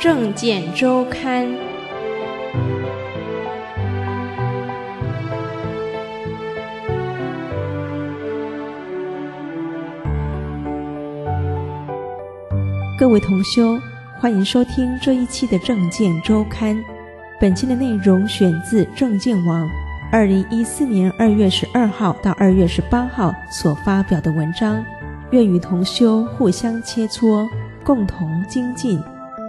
政见周刊》。 各位同修，欢迎收听这一期的政见周刊。本期的内容选自政见网2014年2月12号到2月18号所发表的文章，愿与同修互相切磋，共同精进。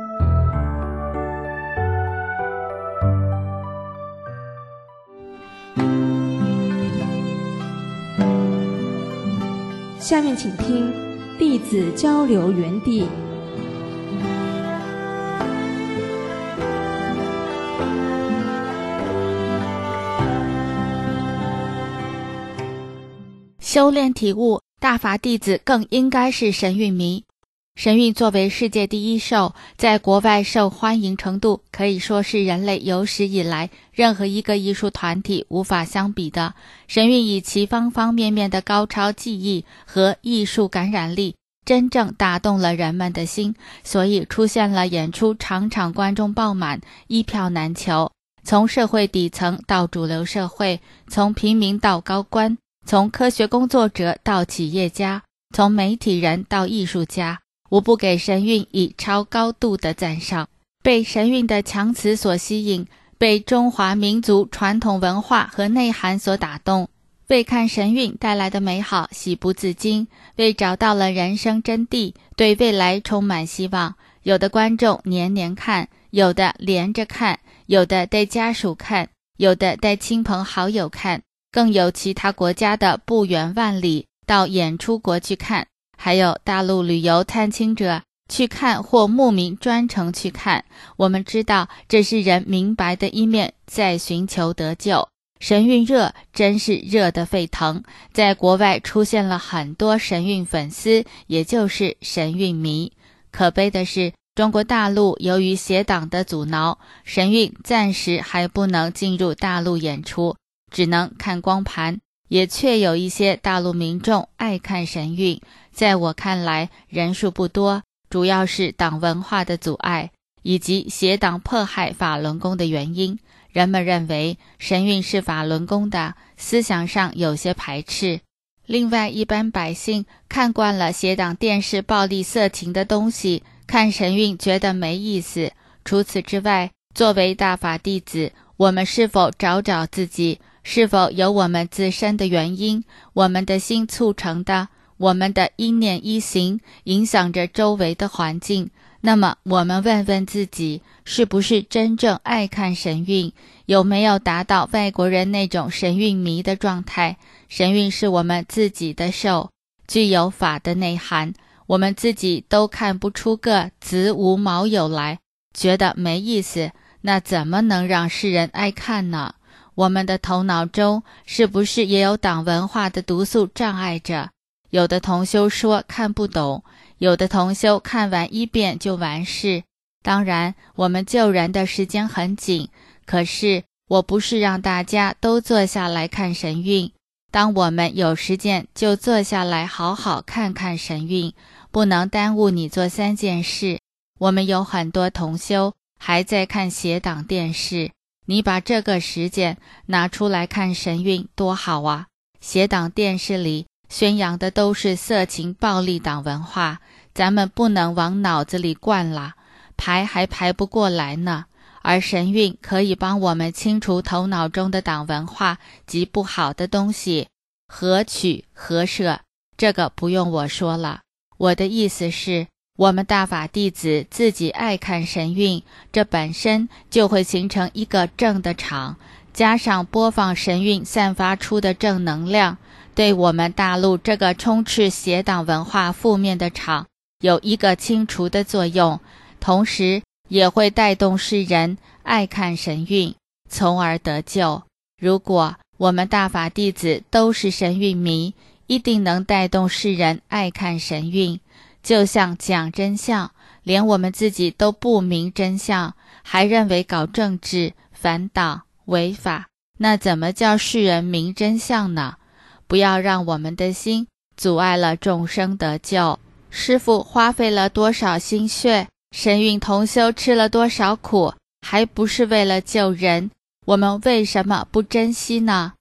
下面请听弟子交流园地。 修炼体悟，大法弟子更应该是神韵迷。神韵作为世界第一兽，在国外受欢迎程度可以说是人类有史以来任何一个艺术团体无法相比的。神韵以其方方面面的高超技艺和艺术感染力，真正打动了人们的心，所以出现了演出场场观众爆满，一票难求。从社会底层到主流社会，从平民到高官，从科学工作者到企业家，从媒体人到艺术家，无不给神韵以超高度的赞赏。被神韵的强词所吸引，被中华民族传统文化和内涵所打动，为看神韵带来的美好喜不自禁，为找到了人生真谛，对未来充满希望。有的观众年年看，有的连着看，有的带家属看，有的带亲朋好友看，更有其他国家的不远万里到演出国去看，还有大陆旅游探亲者去看或慕名专程去看。我们知道这是人明白的一面，在寻求得救。神韵热真是热得沸腾，在国外出现了很多神韵粉丝，也就是神韵迷。可悲的是，中国大陆由于邪党的阻挠，神韵暂时还不能进入大陆演出，只能看光盘。也确有一些大陆民众爱看神韵，在我看来人数不多，主要是党文化的阻碍，以及邪党迫害法轮功的原因。人们认为神韵是法轮功的，思想上有些排斥。另外，一般百姓看惯了邪党电视暴力色情的东西，看神韵觉得没意思。除此之外，作为大法弟子，我们是否找找自己，是否有我们自身的原因，我们的心促成的，我们的一念一行影响着周围的环境。那么我们问问自己，是不是真正爱看神韵，有没有达到外国人那种神韵迷的状态。神韵是我们自己的兽，具有法的内涵，我们自己都看不出个子无毛有来，觉得没意思，那怎么能让世人爱看呢？我们的头脑中是不是也有党文化的毒素障碍着？有的同修说看不懂，有的同修看完一遍就完事。当然，我们救人的时间很紧，可是我不是让大家都坐下来看神韵。当我们有时间就坐下来好好看看神韵，不能耽误你做3件事。我们有很多同修还在看邪党电视，你把这个时间拿出来看神韵多好啊！邪党电视里宣扬的都是色情暴力党文化，咱们不能往脑子里灌了，排还排不过来呢。而神韵可以帮我们清除头脑中的党文化及不好的东西，何取何舍，这个不用我说了。我的意思是，我们大法弟子自己爱看神韵，这本身就会形成一个正的场，加上播放神韵散发出的正能量，对我们大陆这个充斥邪党文化负面的场有一个清除的作用，同时也会带动世人爱看神韵，从而得救。如果我们大法弟子都是神韵迷，一定能带动世人爱看神韵。就像讲真相，连我们自己都不明真相，还认为搞政治反党违法，那怎么叫世人明真相呢？不要让我们的心阻碍了众生得救。师父花费了多少心血神韵同修吃了多少苦，还不是为了救人，我们为什么不珍惜呢？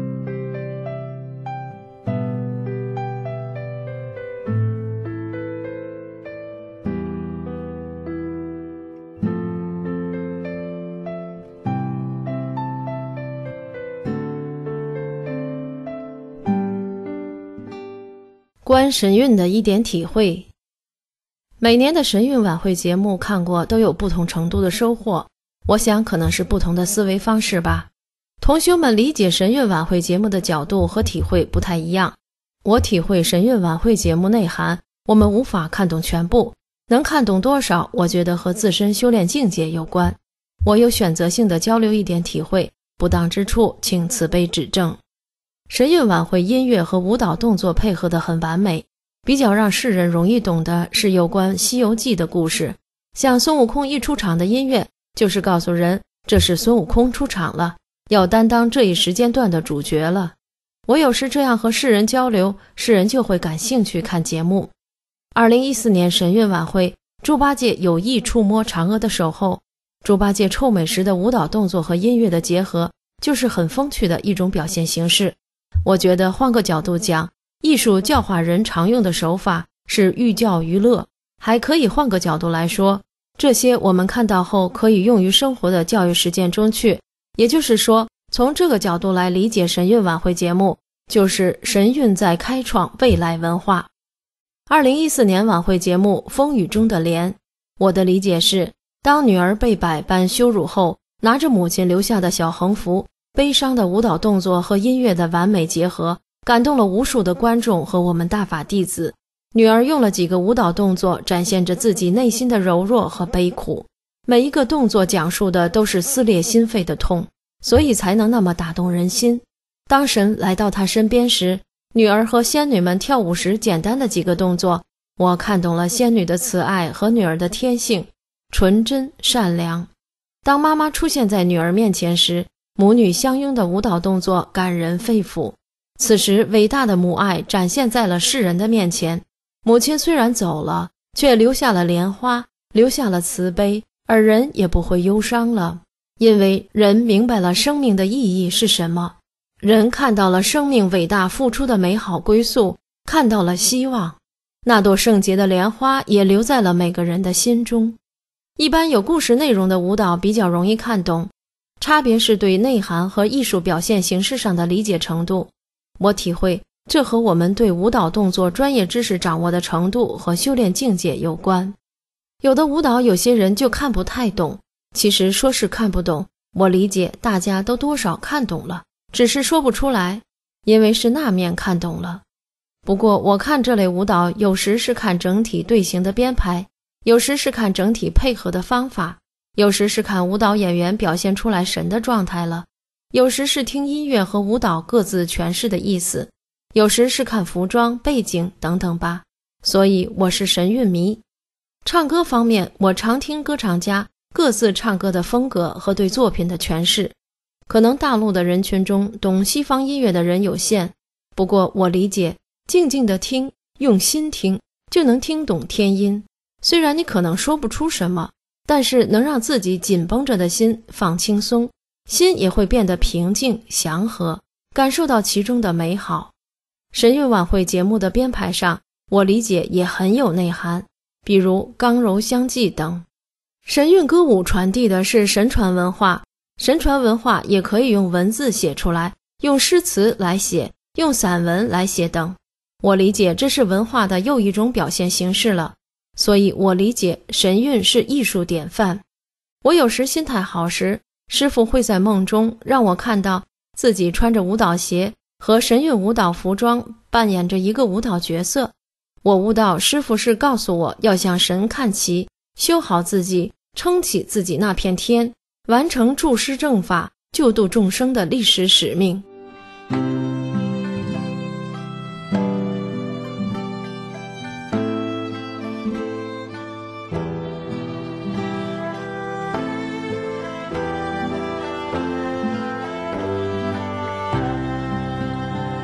观神韵的一点体会。每年的神韵晚会节目看过，都有不同程度的收获，我想可能是不同的思维方式吧。同修们理解神韵晚会节目的角度和体会不太一样。我体会神韵晚会节目内涵，我们无法看懂全部，能看懂多少，我觉得和自身修炼境界有关。我有选择性的交流一点体会，不当之处请慈悲指正。神韵晚会音乐和舞蹈动作配合得很完美，比较让世人容易懂的是有关《西游记》的故事。像孙悟空一出场的音乐，就是告诉人这是孙悟空出场了，要担当这一时间段的主角了。我有时这样和世人交流，世人就会感兴趣看节目。2014年神韵晚会，猪八戒有意触摸嫦娥的手后，猪八戒臭美时的舞蹈动作和音乐的结合，就是很风趣的一种表现形式。我觉得换个角度讲，艺术教化人常用的手法是寓教于乐，还可以换个角度来说，这些我们看到后可以用于生活的教育实践中去。也就是说，从这个角度来理解神韵晚会节目，就是神韵在开创未来文化。2014年晚会节目《风雨中的莲》，我的理解是，当女儿被百般羞辱后，拿着母亲留下的小横幅，悲伤的舞蹈动作和音乐的完美结合，感动了无数的观众和我们大法弟子。女儿用了几个舞蹈动作，展现着自己内心的柔弱和悲苦，每一个动作讲述的都是撕裂心肺的痛，所以才能那么打动人心。当神来到她身边时，女儿和仙女们跳舞时简单的几个动作，我看懂了仙女的慈爱和女儿的天性，纯真善良。当妈妈出现在女儿面前时，母女相拥的舞蹈动作感人肺腑。此时伟大的母爱展现在了世人的面前。母亲虽然走了，却留下了莲花，留下了慈悲，而人也不会忧伤了，因为人明白了生命的意义是什么。人看到了生命伟大付出的美好归宿，看到了希望。那朵圣洁的莲花也留在了每个人的心中。一般有故事内容的舞蹈比较容易看懂，差别是对内涵和艺术表现形式上的理解程度。我体会，这和我们对舞蹈动作专业知识掌握的程度和修炼境界有关。有的舞蹈有些人就看不太懂，其实说是看不懂，我理解大家都多少看懂了，只是说不出来，因为是那面看懂了。不过我看这类舞蹈有时是看整体队形的编排，有时是看整体配合的方法，有时是看舞蹈演员表现出来神的状态了，有时是听音乐和舞蹈各自诠释的意思，有时是看服装背景等等吧。所以我是神韵迷。唱歌方面，我常听歌唱家各自唱歌的风格和对作品的诠释。可能大陆的人群中懂西方音乐的人有限，不过我理解，静静地听，用心听，就能听懂天音。虽然你可能说不出什么，但是能让自己紧绷着的心放轻松，心也会变得平静祥和，感受到其中的美好。神韵晚会节目的编排上，我理解也很有内涵，比如刚柔相济等。神韵歌舞传递的是神传文化，神传文化也可以用文字写出来，用诗词来写，用散文来写等。我理解这是文化的又一种表现形式了，所以我理解神韵是艺术典范。我有时心态好时，师父会在梦中让我看到自己穿着舞蹈鞋和神韵舞蹈服装扮演着一个舞蹈角色。我悟到师父是告诉我要向神看齐，修好自己，撑起自己那片天，完成助师正法，救度众生的历史使命。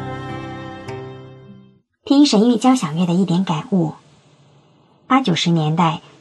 听神韵交响乐的一点感悟。80、90年代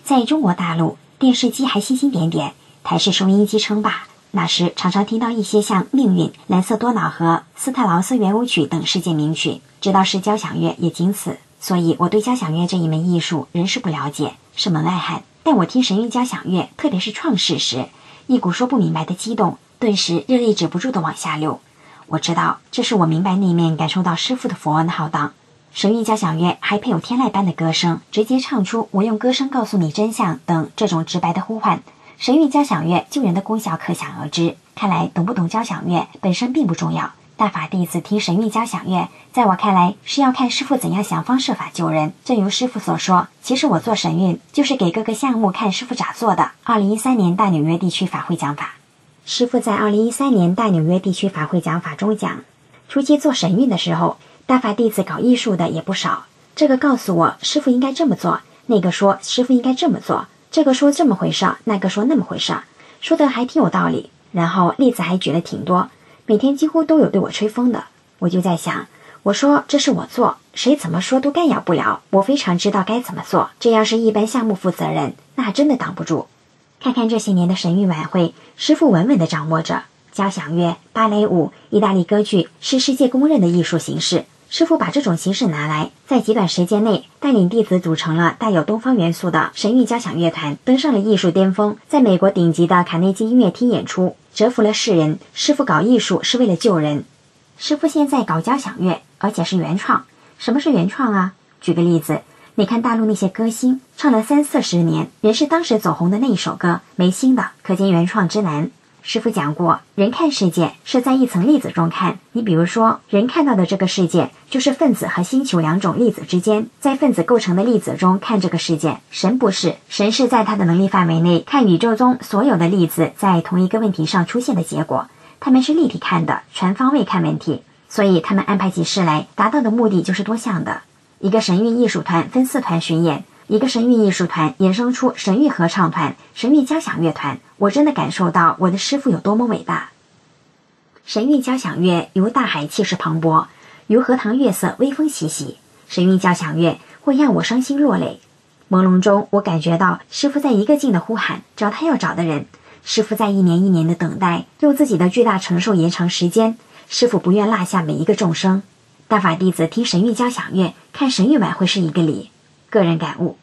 在中国大陆，电视机还星星点点，台式收音机称霸。那时常常听到一些像《命运》《蓝色多瑙河》《斯特劳斯圆舞曲》等世界名曲，知道是交响乐也仅此。所以我对交响乐这一门艺术仍是不了解，是门外汉。但我听神韵交响乐，特别是创世时，一股说不明白的激动，顿时热泪止不住地往下流。我知道，这是我明白那面感受到师父的佛恩浩荡。神韵交响乐还配有天籁般的歌声，直接唱出我用歌声告诉你真相等这种直白的呼唤。神韵交响乐救人的功效可想而知。看来懂不懂交响乐本身并不重要，大法弟子听神韵交响乐，在我看来是要看师父怎样想方设法救人。正如师父所说，其实我做神韵就是给各个项目看师父咋做的。2013年大纽约地区法会讲法，师父在2013年大纽约地区法会讲法中讲，初期做神韵的时候，大法弟子搞艺术的也不少，这个告诉我师父应该这么做，那个说师父应该这么做，这个说这么回事，那个说那么回事，说的还挺有道理，然后例子还举了挺多，每天几乎都有对我吹风的。我就在想，我说这是我做，谁怎么说都干扰不了，我非常知道该怎么做，这要是一般项目负责人，那真的挡不住。看看这些年的神韵晚会，师父稳稳地掌握着交响乐、芭蕾舞、意大利歌剧是世界公认的艺术形式。师父把这种形式拿来，在极短时间内带领弟子组成了带有东方元素的神韵交响乐团，登上了艺术巅峰，在美国顶级的卡内基音乐厅演出，折服了世人。师父搞艺术是为了救人。师父现在搞交响乐，而且是原创。什么是原创啊？举个例子，你看大陆那些歌星唱了30-40年，仍是当时走红的那一首歌，没新的，可见原创之难。师父讲过，人看世界是在一层粒子中看。你比如说，人看到的这个世界就是分子和星球两种粒子之间，在分子构成的粒子中看这个世界。神不是，神是在他的能力范围内看宇宙中所有的粒子在同一个问题上出现的结果。他们是立体看的，全方位看问题，所以他们安排起事来，达到的目的就是多项的。一个神韵艺术团分4团巡演，一个神韵艺术团衍生出神韵合唱团、神韵交响乐团，我真的感受到我的师父有多么伟大。神韵交响乐如大海气势磅礴，如荷塘月色微风习习，神韵交响乐会让我伤心落泪。朦胧中我感觉到师父在一个劲的呼喊，找他要找的人。师父在一年一年的等待，用自己的巨大承受延长时间。师父不愿落下每一个众生。大法弟子听神韵交响乐，看神韵晚会是一个礼。个人感悟。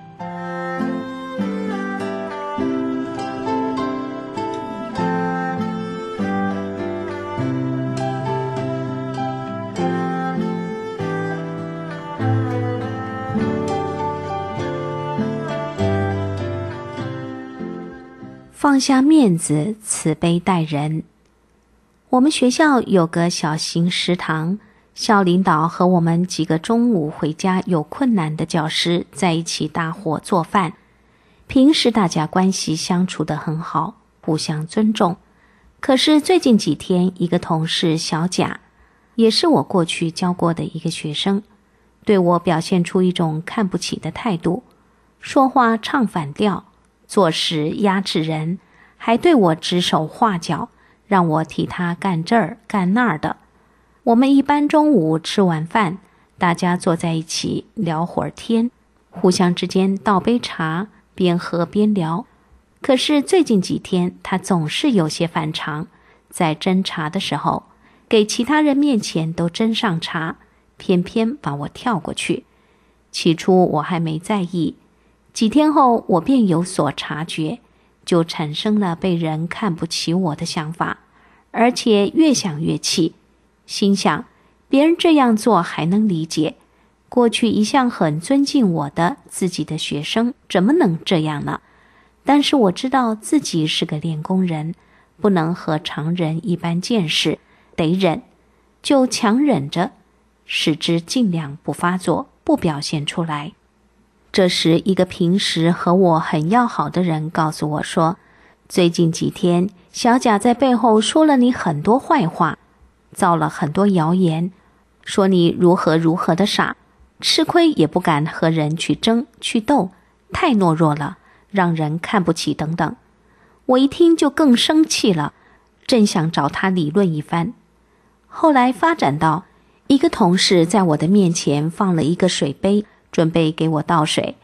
放下面子，慈悲待人。我们学校有个小型食堂，校领导和我们几个中午回家有困难的教师在一起搭伙做饭。平时大家关系相处得很好，互相尊重。可是最近几天，一个同事小贾，也是我过去教过的一个学生，对我表现出一种看不起的态度，说话唱反调，做事压制人，还对我指手画脚，让我替他干这儿干那儿的。我们一般中午吃完饭，大家坐在一起聊会儿天，互相之间倒杯茶，边喝边聊。可是最近几天，他总是有些反常，在斟茶的时候，给其他人面前都斟上茶，偏偏把我跳过去。起初我还没在意，几天后我便有所察觉，就产生了被人看不起我的想法，而且越想越气，心想别人这样做还能理解，过去一向很尊敬我的自己的学生怎么能这样呢？但是我知道自己是个练功人，不能和常人一般见识，得忍，就强忍着，使之尽量不发作，不表现出来。这时一个平时和我很要好的人告诉我说，最近几天小贾在背后说了你很多坏话，造了很多谣言，说你如何如何的傻，吃亏也不敢和人去争去斗，太懦弱了，让人看不起等等。我一听就更生气了，正想找他理论一番。后来发展到一个同事在我的面前放了一个水杯，准备给我倒水。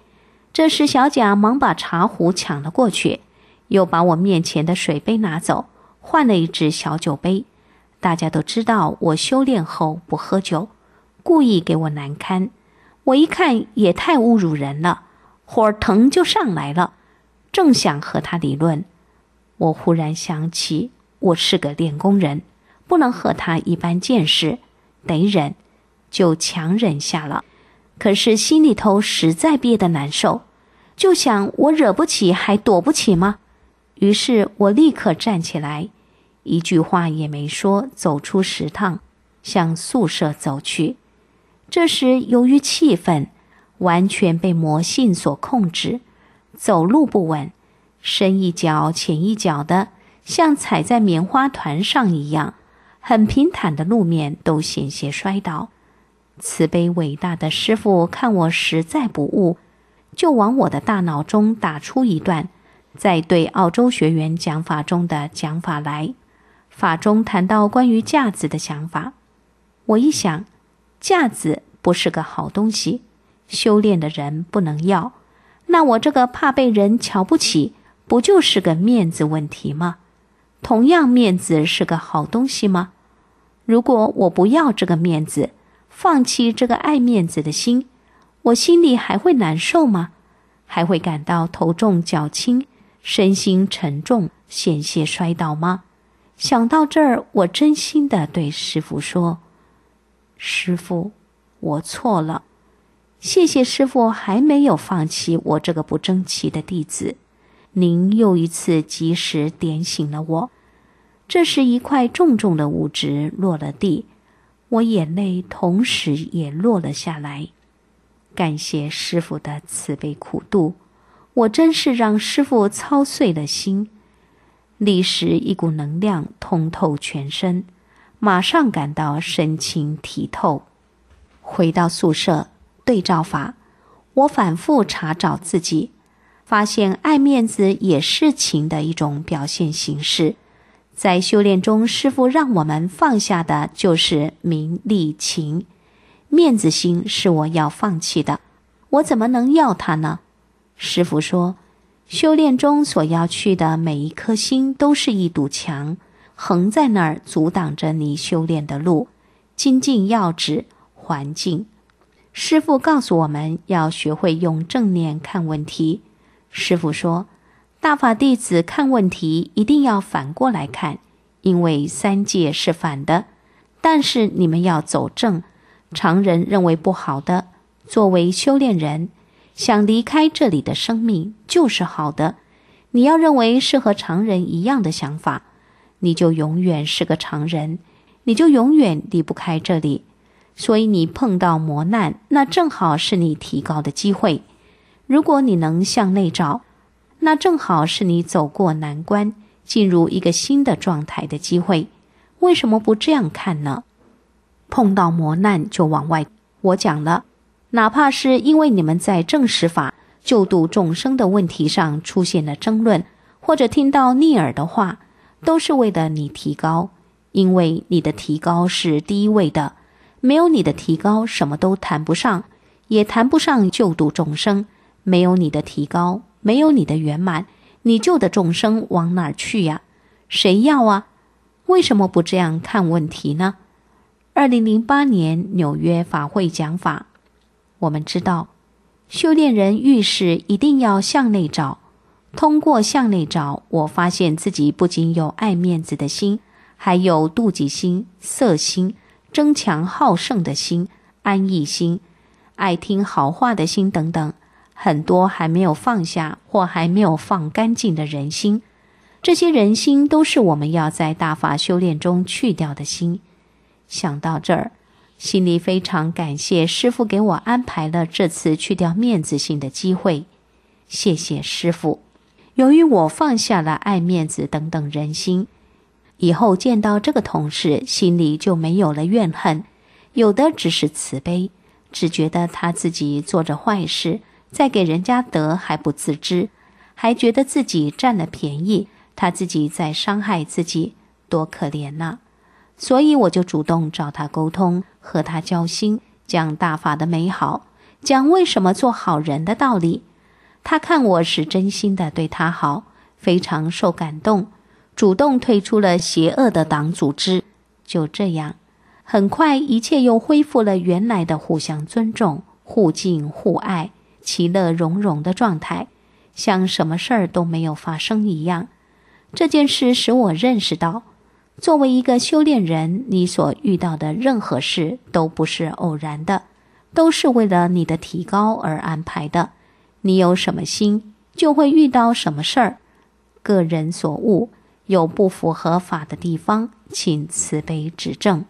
这时小贾忙把茶壶抢了过去，又把我面前的水杯拿走，换了一只小酒杯。大家都知道我修炼后不喝酒，故意给我难堪。我一看也太侮辱人了，火腾就上来了，正想和他理论，我忽然想起我是个练功人，不能和他一般见识，得忍，就强忍下了。可是心里头实在憋得难受，就想我惹不起还躲不起吗？于是我立刻站起来，一句话也没说，走出食堂，向宿舍走去。这时由于气愤，完全被魔性所控制，走路不稳，深一脚浅一脚的，像踩在棉花团上一样，很平坦的路面都险些摔倒。慈悲伟大的师父看我实在不悟，就往我的大脑中打出一段在对澳洲学员讲法中的讲法来。法中谈到关于架子的想法，我一想，架子不是个好东西，修炼的人不能要，那我这个怕被人瞧不起，不就是个面子问题吗？同样，面子是个好东西吗？如果我不要这个面子，放弃这个爱面子的心，我心里还会难受吗？还会感到头重脚轻，身心沉重，险些摔倒吗？想到这儿，我真心地对师父说：师父，我错了。谢谢师父还没有放弃我这个不争气的弟子，您又一次及时点醒了我。这时一块重重的物质落了地，我眼泪同时也落了下来。感谢师父的慈悲苦度，我真是让师父操碎了心。立时一股能量通透全身，马上感到神清体透。回到宿舍对照法，我反复查找自己，发现爱面子也是情的一种表现形式。在修炼中，师父让我们放下的就是名利情，面子心是我要放弃的，我怎么能要它呢？师父说，修炼中所要去的每一颗心都是一堵墙，横在那儿阻挡着你修炼的路，精进要旨，环境。师父告诉我们要学会用正念看问题。师父说，大法弟子看问题一定要反过来看，因为三界是反的，但是你们要走正，常人认为不好的，作为修炼人，想离开这里的生命就是好的，你要认为是和常人一样的想法，你就永远是个常人，你就永远离不开这里。所以你碰到磨难，那正好是你提高的机会。如果你能向内找，那正好是你走过难关，进入一个新的状态的机会。为什么不这样看呢？碰到磨难就往外。我讲了，哪怕是因为你们在正实法救度众生的问题上出现了争论，或者听到逆耳的话，都是为了你提高，因为你的提高是第一位的，没有你的提高什么都谈不上，也谈不上救度众生。没有你的提高，没有你的圆满，你救的众生往哪儿去呀？谁要啊？为什么不这样看问题呢？2008年纽约法会讲法，我们知道修炼人遇事一定要向内找，通过向内找，我发现自己不仅有爱面子的心，还有妒忌心、色心、争强好胜的心、安逸心、爱听好话的心等等，很多还没有放下或还没有放干净的人心。这些人心都是我们要在大法修炼中去掉的心。想到这儿，心里非常感谢师父给我安排了这次去掉面子心的机会。谢谢师父。由于我放下了爱面子等等人心，以后见到这个同事，心里就没有了怨恨，有的只是慈悲，只觉得他自己做着坏事，再给人家得还不自知，还觉得自己占了便宜，他自己在伤害自己，多可怜呐！所以我就主动找他沟通，和他交心，讲大法的美好，讲为什么做好人的道理。 他看我是真心的对他好，非常受感动，主动退出了邪恶的党组织。就这样，很快一切又恢复了原来的互相尊重、互敬互爱、其乐融融的状态，像什么事儿都没有发生一样。这件事使我认识到，作为一个修炼人，你所遇到的任何事都不是偶然的，都是为了你的提高而安排的。你有什么心，就会遇到什么事儿。个人所悟，有不符合法的地方，请慈悲指正。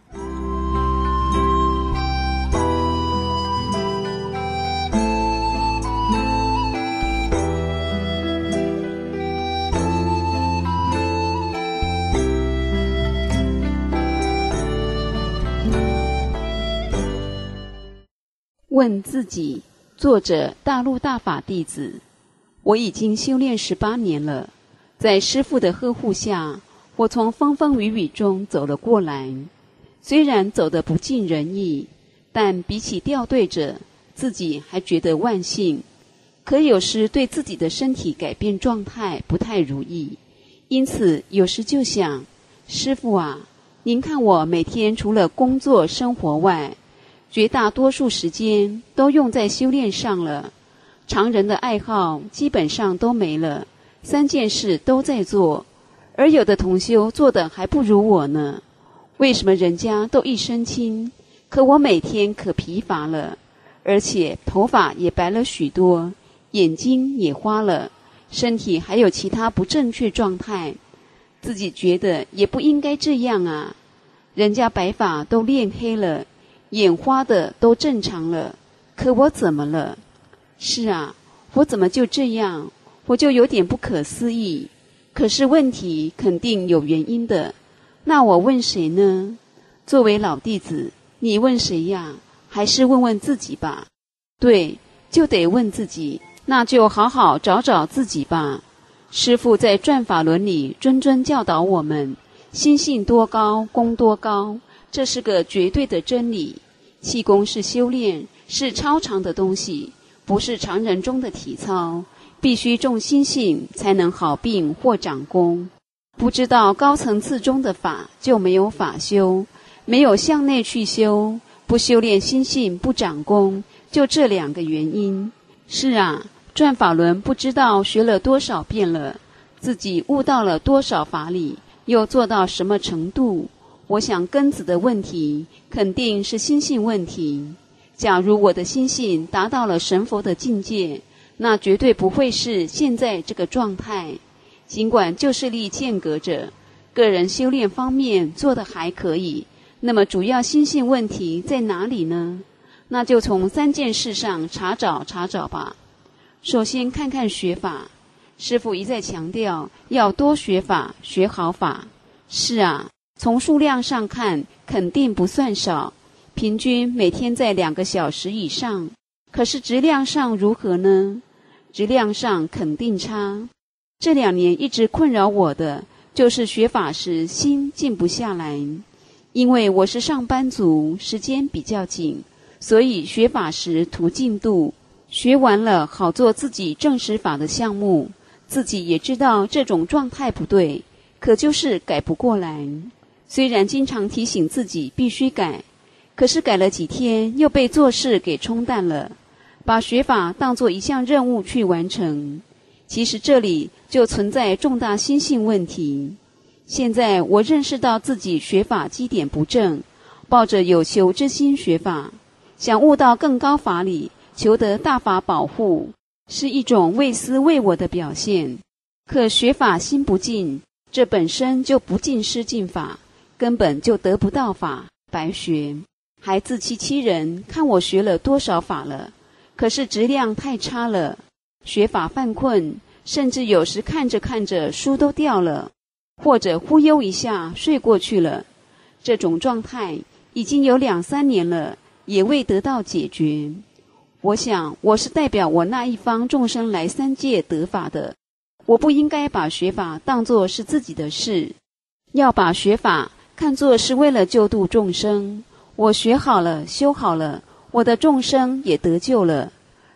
问自己，作者大陆大法弟子。我已经修炼18年了，在师父的呵护下，我从风风雨雨中走了过来。虽然走得不尽人意，但比起掉队者，自己还觉得万幸。可有时对自己的身体改变状态不太如意，因此有时就想，师父啊，您看我每天除了工作生活外，绝大多数时间都用在修炼上了，常人的爱好基本上都没了，3件事都在做，而有的同修做的还不如我呢。为什么人家都一身轻，可我每天可疲乏了，而且头发也白了许多，眼睛也花了，身体还有其他不正确状态，自己觉得也不应该这样啊。人家白发都练黑了，眼花的都正常了，可我怎么了？是啊，我怎么就这样？我就有点不可思议。可是问题肯定有原因的，那我问谁呢？作为老弟子，你问谁呀？还是问问自己吧。对，就得问自己，那就好好找找自己吧。师父在转法轮里谆谆教导我们，心性多高，功多高，这是个绝对的真理。气功是修炼，是超常的东西，不是常人中的体操，必须重心性才能好病或长功。不知道高层次中的法，就没有法修，没有向内去修，不修炼心性不长功，就这2个原因。是啊，转法轮不知道学了多少遍了，自己悟到了多少法理，又做到什么程度。我想根子的问题肯定是心性问题。假如我的心性达到了神佛的境界，那绝对不会是现在这个状态。尽管就事力间隔着，个人修炼方面做得还可以，那么主要心性问题在哪里呢？那就从3件事上查找吧。首先看看学法，师父一再强调要多学法，学好法。是啊，从数量上看肯定不算少，平均每天在2个小时以上。可是质量上如何呢？质量上肯定差。这2年一直困扰我的就是学法时心静不下来。因为我是上班族，时间比较紧，所以学法时图进度，学完了好做自己正实法的项目。自己也知道这种状态不对，可就是改不过来。虽然经常提醒自己必须改，可是改了几天又被做事给冲淡了，把学法当作一项任务去完成。其实这里就存在重大心性问题。现在我认识到自己学法基点不正，抱着有求之心学法，想悟到更高法理，求得大法保护，是一种为私为我的表现。可学法心不净，这本身就不尽施尽法，根本就得不到法，白学。还自欺欺人，看我学了多少法了，可是质量太差了，学法犯困，甚至有时看着看着书都掉了，或者忽悠一下睡过去了。这种状态已经有2-3年了，也未得到解决。我想我是代表我那一方众生来3界得法的，我不应该把学法当作是自己的事，要把学法看作是为了救度众生。我学好了，修好了，我的众生也得救了。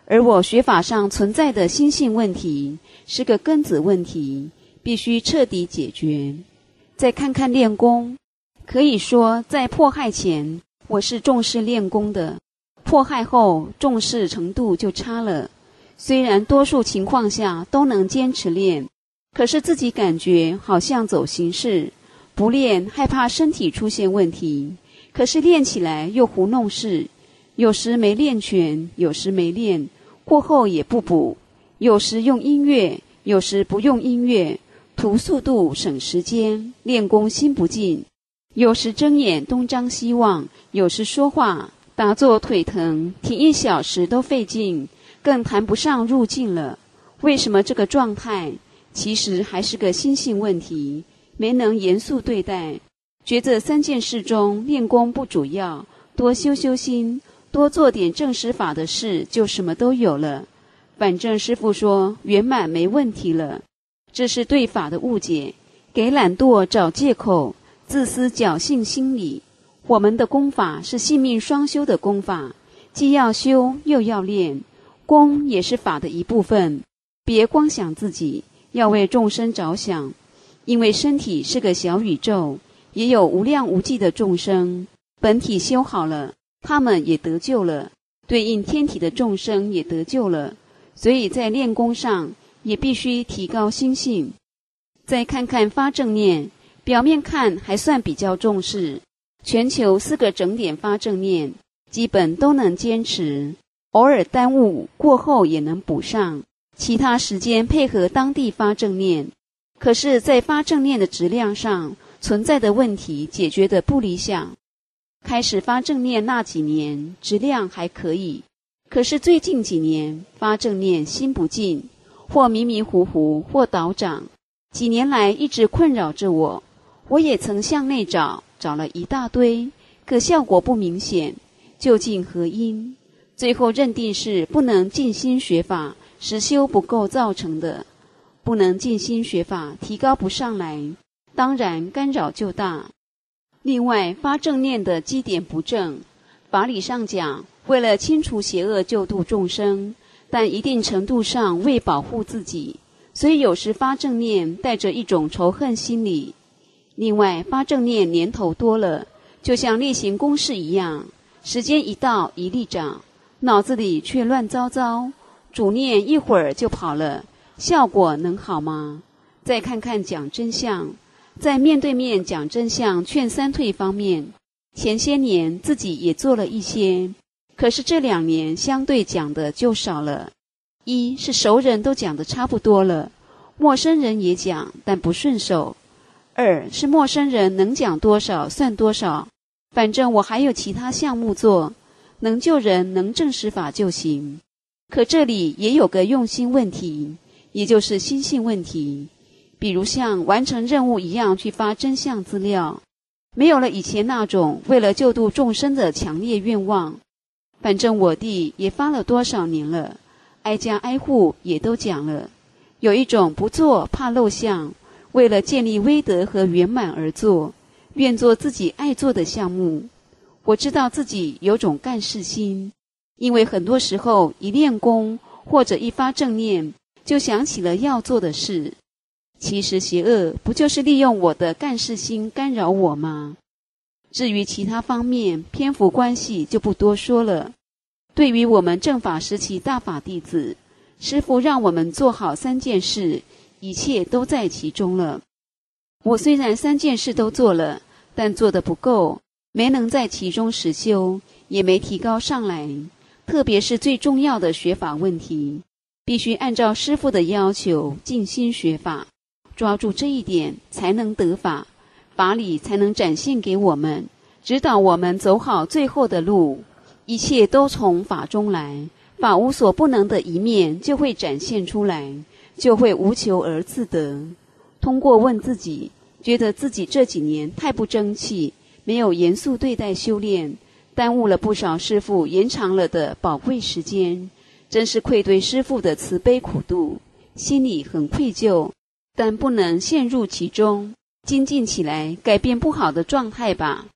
而我学法上存在的心性问题是个根子问题，必须彻底解决。再看看练功，可以说在迫害前我是重视练功的，迫害后重视程度就差了。虽然多数情况下都能坚持练，可是自己感觉好像走形式，不练害怕身体出现问题，可是练起来又糊弄事，有时没练全，有时没练，过后也不补，有时用音乐，有时不用音乐，图速度省时间，练功心不静，有时睁眼东张西望，有时说话打坐腿疼，停1小时都费劲，更谈不上入静了。为什么这个状态？其实还是个心性问题，没能严肃对待。觉着3件事中练功不主要，多修修心，多做点正师法的事，就什么都有了。反正师父说圆满没问题了，这是对法的误解，给懒惰找借口，自私侥幸心理。我们的功法是性命双修的功法，既要修又要练，功也是法的一部分。别光想自己，要为众生着想，因为身体是个小宇宙，也有无量无际的众生，本体修好了，他们也得救了，对应天体的众生也得救了，所以在练功上也必须提高心性。再看看发正念，表面看还算比较重视，全球4个整点发正念，基本都能坚持，偶尔耽误过后也能补上，其他时间配合当地发正念。可是在发正念的质量上存在的问题解决得不理想。开始发正念那几年质量还可以，可是最近几年发正念心不静，或迷迷糊糊，或倒掌，几年来一直困扰着我。我也曾向内找了一大堆，可效果不明显，究竟何因？最后认定是不能静心学法，实修不够造成的。不能静心学法，提高不上来，当然干扰就大。另外发正念的基点不正，法理上讲为了清除邪恶救度众生，但一定程度上为保护自己，所以有时发正念带着一种仇恨心理。另外发正念年头多了，就像例行公事一样，时间一到一立掌，脑子里却乱糟糟，主念一会儿就跑了，效果能好吗？再看看讲真相，在面对面讲真相劝三退方面，前些年自己也做了一些，可是这2年相对讲的就少了。一是熟人都讲的差不多了，陌生人也讲，但不顺手。2是陌生人能讲多少算多少，反正我还有其他项目做，能救人能证实法就行。可这里也有个用心问题，也就是心性问题。比如像完成任务一样去发真相资料，没有了以前那种为了救度众生的强烈愿望。反正我弟也发了多少年了，挨家挨户也都讲了，有一种不做怕露相，为了建立威德和圆满而做，愿做自己爱做的项目。我知道自己有种干事心，因为很多时候一练功或者一发正念，就想起了要做的事。其实邪恶不就是利用我的干事心干扰我吗？至于其他方面篇幅关系就不多说了。对于我们正法时期大法弟子，师父让我们做好3件事，一切都在其中了。我虽然3件事都做了，但做得不够，没能在其中实修，也没提高上来。特别是最重要的学法问题，必须按照师父的要求静心学法，抓住这一点才能得法，法理才能展现给我们，指导我们走好最后的路。一切都从法中来，法无所不能的一面就会展现出来，就会无求而自得。通过问自己，觉得自己这几年太不争气，没有严肃对待修炼，耽误了不少师父延长了的宝贵时间，真是愧对师父的慈悲苦度，心里很愧疚，但不能陷入其中，精进起来改变不好的状态吧。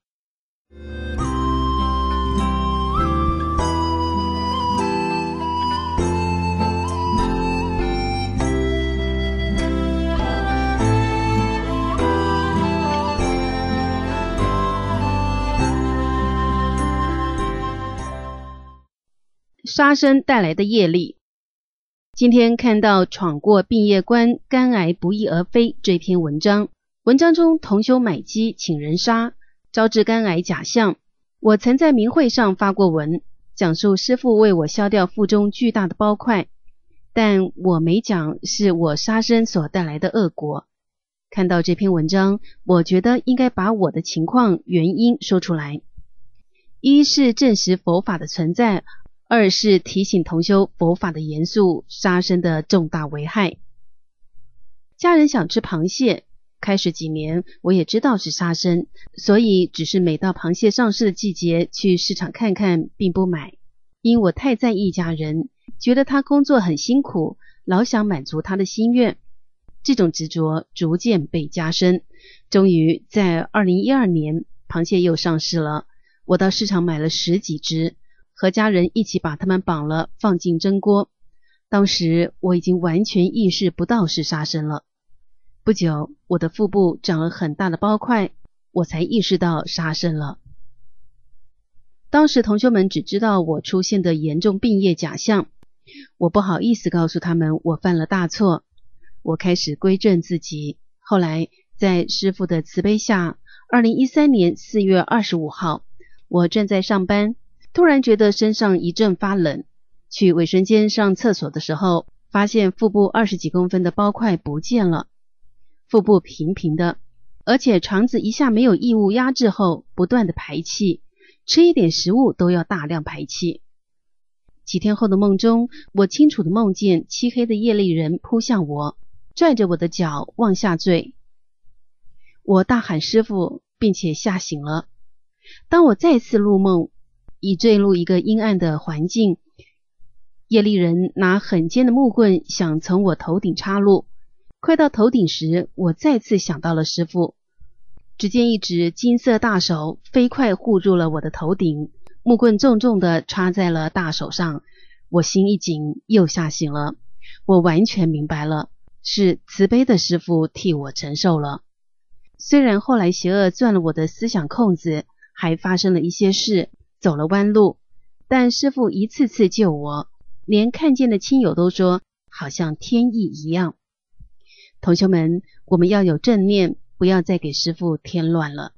杀生带来的业力。今天看到闯过病业关，肝癌不翼而飞这篇文章，文章中同修买鸡请人杀，招致肝癌假象。我曾在明会上发过文，讲述师父为我消掉腹中巨大的包块，但我没讲是我杀生所带来的恶果。看到这篇文章，我觉得应该把我的情况原因说出来。一是证实佛法的存在，二是提醒同修佛法的严肃，杀生的重大危害。家人想吃螃蟹，开始几年我也知道是杀生，所以只是每到螃蟹上市的季节去市场看看，并不买。因我太在意家人，觉得他工作很辛苦，老想满足他的心愿，这种执着逐渐被加深。终于在2012年，螃蟹又上市了，我到市场买了10几只，和家人一起把它们绑了，放进蒸锅。当时我已经完全意识不到是杀生了。不久，我的腹部长了很大的包块，我才意识到杀生了。当时同修们只知道我出现的严重病业假象，我不好意思告诉他们我犯了大错。我开始归正自己，后来在师父的慈悲下，2013年4月25号，我正在上班，突然觉得身上一阵发冷，去卫生间上厕所的时候，发现腹部20几公分的包块不见了，腹部平平的，而且肠子一下没有异物压制后不断的排气，吃一点食物都要大量排气。几天后的梦中，我清楚地梦见漆黑的业力人扑向我，拽着我的脚往下坠。我大喊师父，并且吓醒了。当我再次入梦，已坠入一个阴暗的环境，业力人拿很尖的木棍想从我头顶插入，快到头顶时，我再次想到了师父。只见一只金色大手飞快护住了我的头顶，木棍重重地插在了大手上，我心一紧，又吓醒了。我完全明白了，是慈悲的师父替我承受了。虽然后来邪恶攥了我的思想控制，还发生了一些事，走了弯路，但师父一次次救我，连看见的亲友都说好像天意一样。同学们，我们要有正念，不要再给师父添乱了。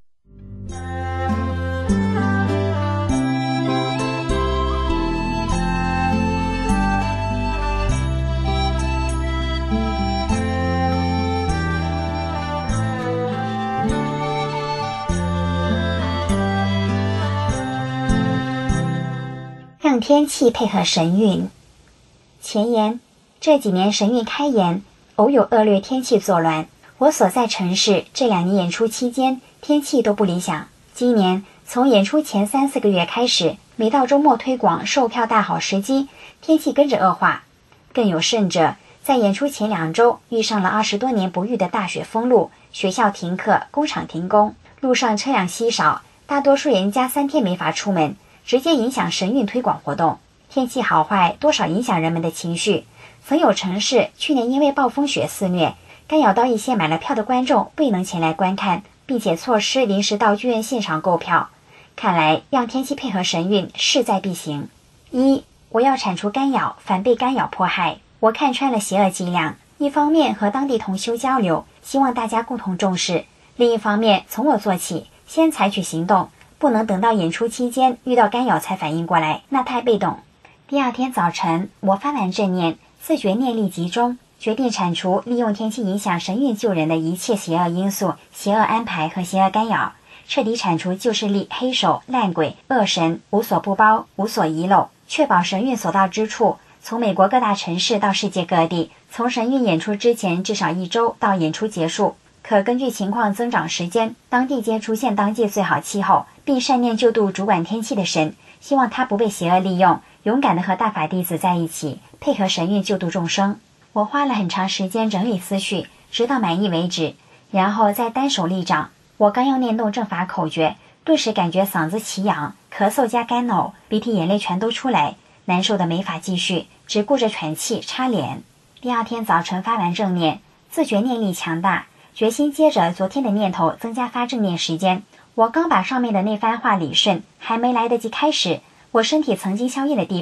让天气配合神韵。前言：这几年神韵开演，偶有恶劣天气作乱。我所在城市这2年演出期间天气都不理想。今年从演出前3-4个月开始，每到周末推广售票大好时机，天气跟着恶化。更有甚者，在演出前2周遇上了20多年不遇的大雪封路，学校停课，工厂停工，路上车辆稀少，大多数人家3天没法出门，直接影响神韵推广活动。天气好坏多少影响人们的情绪。曾有城市去年因为暴风雪肆虐，干扰到一些买了票的观众未能前来观看，并且错失临时到剧院现场购票。看来让天气配合神韵势在必行。1. 我要铲除干扰，反被干扰迫害。我看穿了邪恶伎俩，一方面和当地同修交流，希望大家共同重视；另一方面从我做起，先采取行动，不能等到演出期间遇到干扰才反应过来，那太被动。第2天早晨，我发完正念，自觉念力集中，决定铲除利用天气影响神韵救人的一切邪恶因素、邪恶安排和邪恶干扰，彻底铲除旧势力、黑手、烂鬼、恶神，无所不包，无所遗漏，确保神韵所到之处，从美国各大城市到世界各地，从神韵演出之前至少1周到演出结束，可根据情况增长时间，当地间出现当季最好气候，并善念救度主管天气的神，希望他不被邪恶利用，勇敢地和大法弟子在一起，配合神韵救度众生。我花了很长时间整理思绪，直到满意为止，然后再单手立掌。我刚要念动正法口诀，顿时感觉嗓子起痒，咳嗽加干呕，鼻涕眼泪全都出来，难受的没法继续，只顾着喘气擦脸。第2天早晨发完正念，自觉念力强大，决心接着昨天的念头增加发正念时间。我刚把上面的那番话理顺，还没来得及开始，我身体曾经消业的地方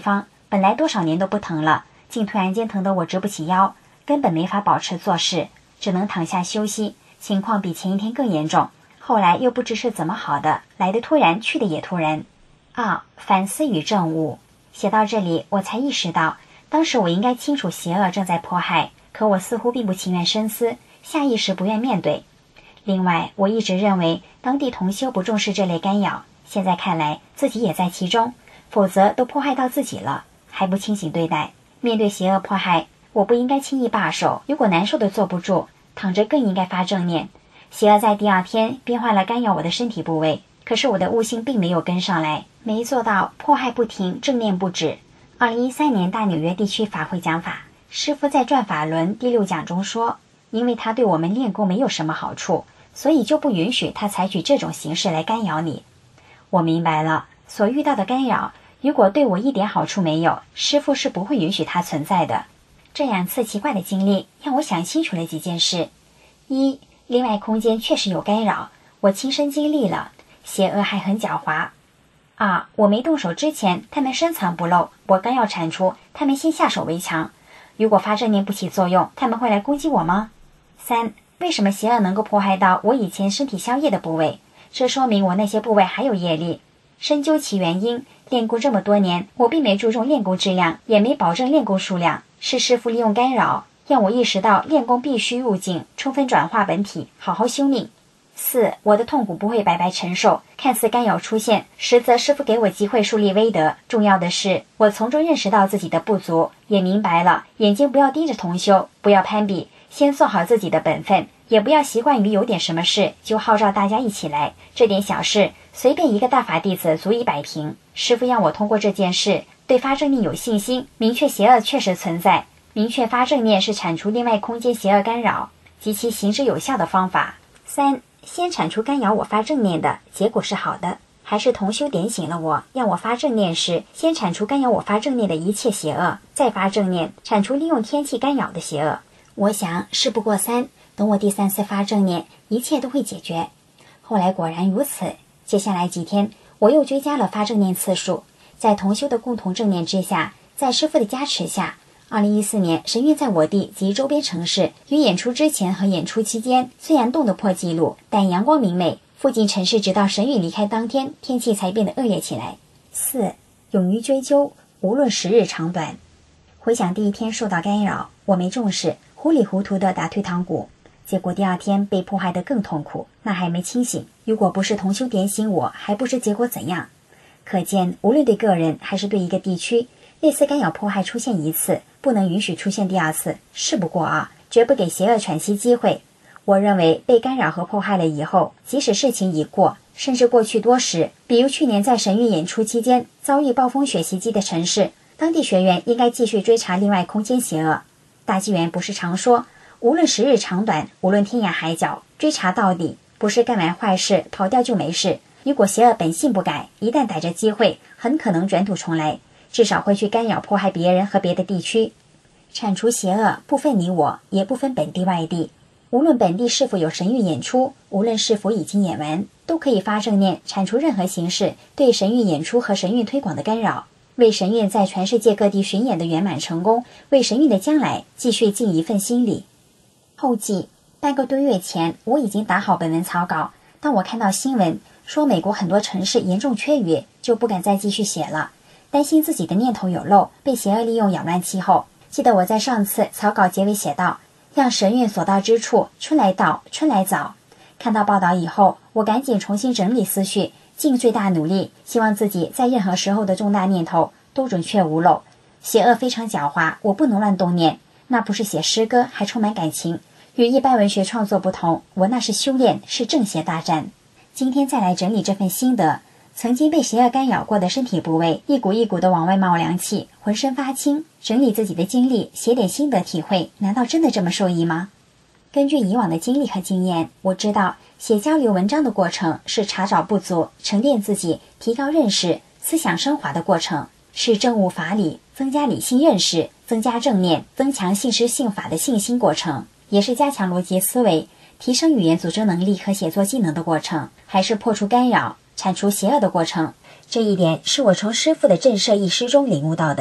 本来多少年都不疼了，竟突然间疼得我直不起腰，根本没法保持做事，只能躺下休息，情况比前一天更严重。后来又不知是怎么好的，来得突然，去得也突然。反思与证悟。写到这里，我才意识到，当时我应该清楚邪恶正在迫害，可我似乎并不情愿深思，下意识不愿面对。另外，我一直认为当地同修不重视这类干扰，现在看来自己也在其中，否则都迫害到自己了，还不清醒对待。面对邪恶迫害，我不应该轻易罢手，如果难受的坐不住，躺着更应该发正念。邪恶在第二天变换了干扰我的身体部位，可是我的悟性并没有跟上来，没做到迫害不停，正念不止。2013年大纽约地区法会讲法，师父在转法轮第6讲中说，因为他对我们练功没有什么好处，所以就不允许他采取这种形式来干扰你。我明白了，所遇到的干扰如果对我一点好处没有，师父是不会允许它存在的。这2次奇怪的经历让我想清楚了几件事。一，另外空间确实有干扰，我亲身经历了，邪恶还很狡猾。2，我没动手之前，他们深藏不露，我刚要铲除，他们先下手为强。如果发正念不起作用，他们会来攻击我吗？3，为什么邪恶能够迫害到我以前身体消业的部位？这说明我那些部位还有业力。深究其原因，练功这么多年，我并没注重练功质量，也没保证练功数量，是师父利用干扰，让我意识到练功必须入境，充分转化本体，好好修命。4，我的痛苦不会白白承受，看似干扰出现，实则师父给我机会树立威德。重要的是，我从中认识到自己的不足，也明白了，眼睛不要盯着同修，不要攀比，先做好自己的本分，也不要习惯于有点什么事就号召大家一起来，这点小事随便一个大法弟子足以摆平。师父让我通过这件事对发正念有信心，明确邪恶确实存在，明确发正念是铲除另外空间邪恶干扰及其行之有效的方法。3，先铲除干扰我发正念的结果是好的，还是同修点醒了我，让我发正念时先铲除干扰我发正念的一切邪恶，再发正念铲除利用天气干扰的邪恶。我想事不过3，等我第3次发正念，一切都会解决。后来果然如此。接下来几天，我又追加了发正念次数，在同修的共同正念之下，在师父的加持下，2014年神韵在我地及周边城市于演出之前和演出期间虽然动得破纪录，但阳光明媚，附近城市直到神韵离开当天，天气才变得恶劣起来。4，勇于追究，无论时日长短。回想第1天受到干扰，我没重视，糊里糊涂地打退堂鼓，结果第2天被迫害得更痛苦，那还没清醒，如果不是同修点醒我，还不知结果怎样。可见无论对个人还是对一个地区，类似干扰迫害出现1次，不能允许出现第2次，事不过2，绝不给邪恶喘息机会。我认为被干扰和迫害了以后，即使事情已过，甚至过去多时，比如去年在神韵演出期间遭遇暴风雪袭击的城市，当地学员应该继续追查另外空间邪恶。大纪元不是常说，无论时日长短，无论天涯海角，追查到底，不是干完坏事跑掉就没事。如果邪恶本性不改，一旦逮着机会，很可能卷土重来，至少会去干扰迫害别人和别的地区。铲除邪恶不分你我，也不分本地外地，无论本地是否有神韵演出，无论是否已经演完，都可以发正念铲除任何形式对神韵演出和神韵推广的干扰，为神韵在全世界各地巡演的圆满成功，为神韵的将来继续尽一份心力。后记，半个多月前我已经打好本文草稿，当我看到新闻说美国很多城市严重缺雨，就不敢再继续写了，担心自己的念头有漏，被邪恶利用扰乱气候。记得我在上次草稿结尾写道，让神韵所到之处春来到，春来早。看到报道以后，我赶紧重新整理思绪，尽最大努力，希望自己在任何时候的重大念头都准确无漏。邪恶非常狡猾，我不能乱动念，那不是写诗歌，还充满感情。与一般文学创作不同，我那是修炼，是正邪大战。今天再来整理这份心得，曾经被邪恶干扰过的身体部位一股一股的往外冒凉气，浑身发青，整理自己的经历，写点心得体会，难道真的这么受益吗？根据以往的经历和经验，我知道写交流文章的过程是查找不足，沉淀自己，提高认识，思想升华的过程，是证悟法理，增加理性认识，增加正念，增强信实信法的信心过程，也是加强逻辑思维，提升语言组织能力和写作技能的过程，还是破除干扰，铲除邪恶的过程。这一点是我从师父的震慑一诗中领悟到的。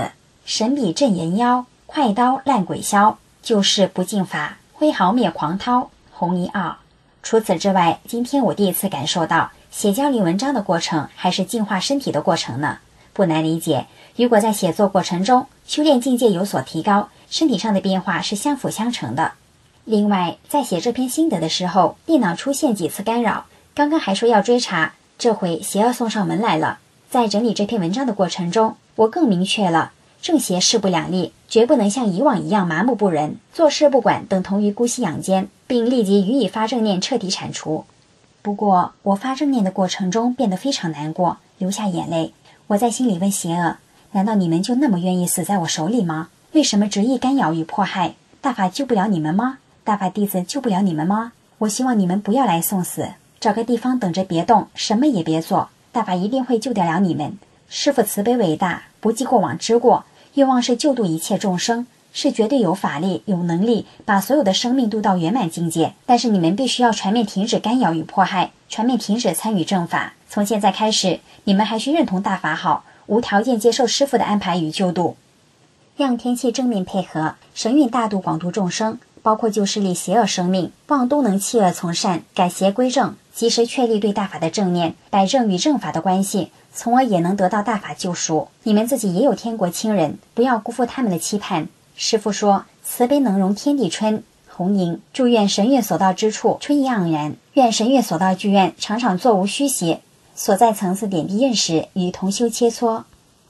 神笔镇人妖，快刀烂鬼消，救世不敬法，挥毫灭狂涛，弘一奥。除此之外，今天我第一次感受到写教练文章的过程还是净化身体的过程呢。不难理解，如果在写作过程中修炼境界有所提高，身体上的变化是相辅相成的。另外，在写这篇心得的时候，电脑出现几次干扰，刚刚还说要追查，这回邪恶送上门来了。在整理这篇文章的过程中，我更明确了正邪势不两立，绝不能像以往一样麻木不仁，坐视不管等同于姑息养奸，并立即予以发正念彻底铲除。不过我发正念的过程中变得非常难过，流下眼泪。我在心里问邪恶，难道你们就那么愿意死在我手里吗？为什么执意干扰与迫害？大法救不了你们吗？大法弟子救不了你们吗？我希望你们不要来送死，找个地方等着别动，什么也别做，大法一定会救得了你们。师父慈悲伟大，不计过往之过，愿望是救度一切众生，是绝对有法力有能力把所有的生命度到圆满境界。但是你们必须要全面停止干扰与迫害，全面停止参与正法。从现在开始，你们还需认同大法好，无条件接受师父的安排与救度，让天气正面配合，神运大度广度众生，包括旧势力邪恶生命，望都能弃恶从善，改邪归正，及时确立对大法的正念，摆正与正法的关系，从而也能得到大法救赎。你们自己也有天国亲人，不要辜负他们的期盼。师父说，慈悲能容天地春。弘迎，祝愿神韵所到之处春意盎然，愿神韵所到剧院场场座无虚席，所在层次点滴认识与同修切磋。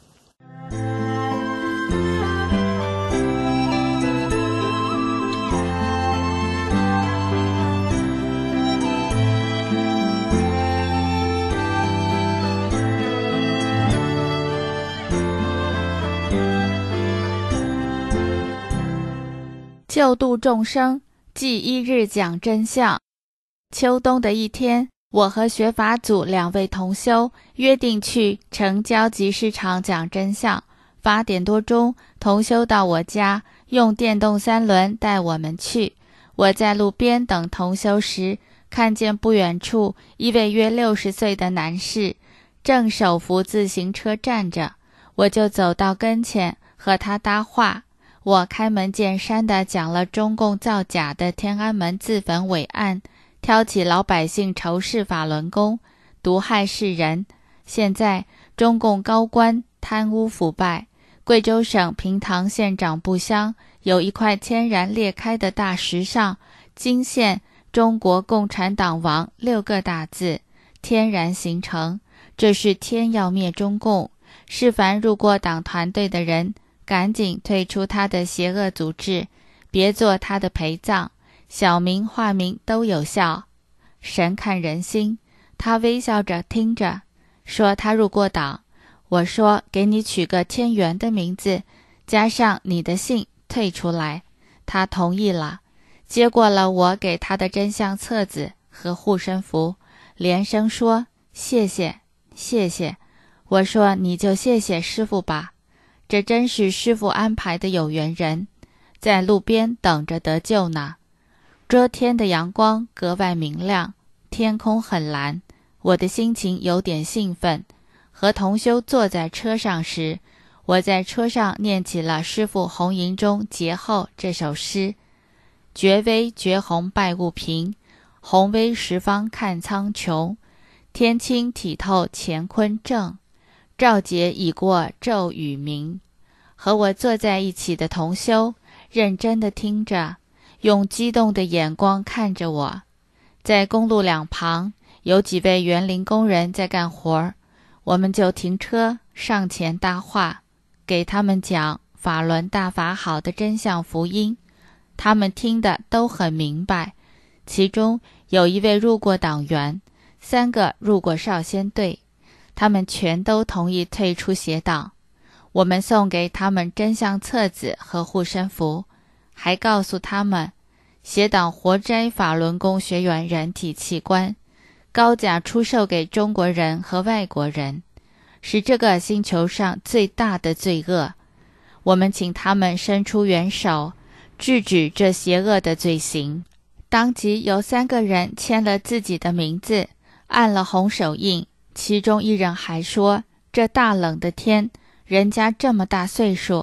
救度众生，记一日讲真相。秋冬的一天，我和学法组2位同修约定去城郊集市场讲真相。8点多钟，同修到我家，用电动3轮带我们去。我在路边等同修时，看见不远处一位约60岁的男士，正手扶自行车站着，我就走到跟前和他搭话。我开门见山地讲了中共造假的天安门自焚伪案，挑起老百姓仇视法轮功，毒害世人。现在中共高官贪污腐败，贵州省平塘县长布乡有一块天然裂开的大石上惊现中国共产党亡6个大字，天然形成。这是天要灭中共，是凡入过党团队的人赶紧退出他的邪恶组织，别做他的陪葬，小名化名都有效。神看人心，他微笑着听着，说他入过党。我说给你取个天元的名字，加上你的姓，退出来。他同意了，接过了我给他的真相册子和护身符，连声说谢谢谢谢。我说你就谢谢师父吧，这真是师父安排的有缘人，在路边等着得救呢。遮天的阳光格外明亮，天空很蓝，我的心情有点兴奋。和同修坐在车上时，我在车上念起了师父弘迎中劫后这首诗：绝微绝红拜物平，宏威十方看苍穹，天清体透乾坤正，照劫已过昼与明。和我坐在一起的同修认真地听着，用激动的眼光看着我。在公路两旁有几位园林工人在干活，我们就停车上前搭话，给他们讲法轮大法好的真相福音。他们听得都很明白，其中有一位入过党员，3个入过少先队，他们全都同意退出邪党。我们送给他们真相册子和护身符，还告诉他们邪党活摘法轮功学员人体器官，高价出售给中国人和外国人，是这个星球上最大的罪恶。我们请他们伸出援手，制止这邪恶的罪行。当即有3个人签了自己的名字，按了红手印，其中一人还说，这大冷的天，人家这么大岁数，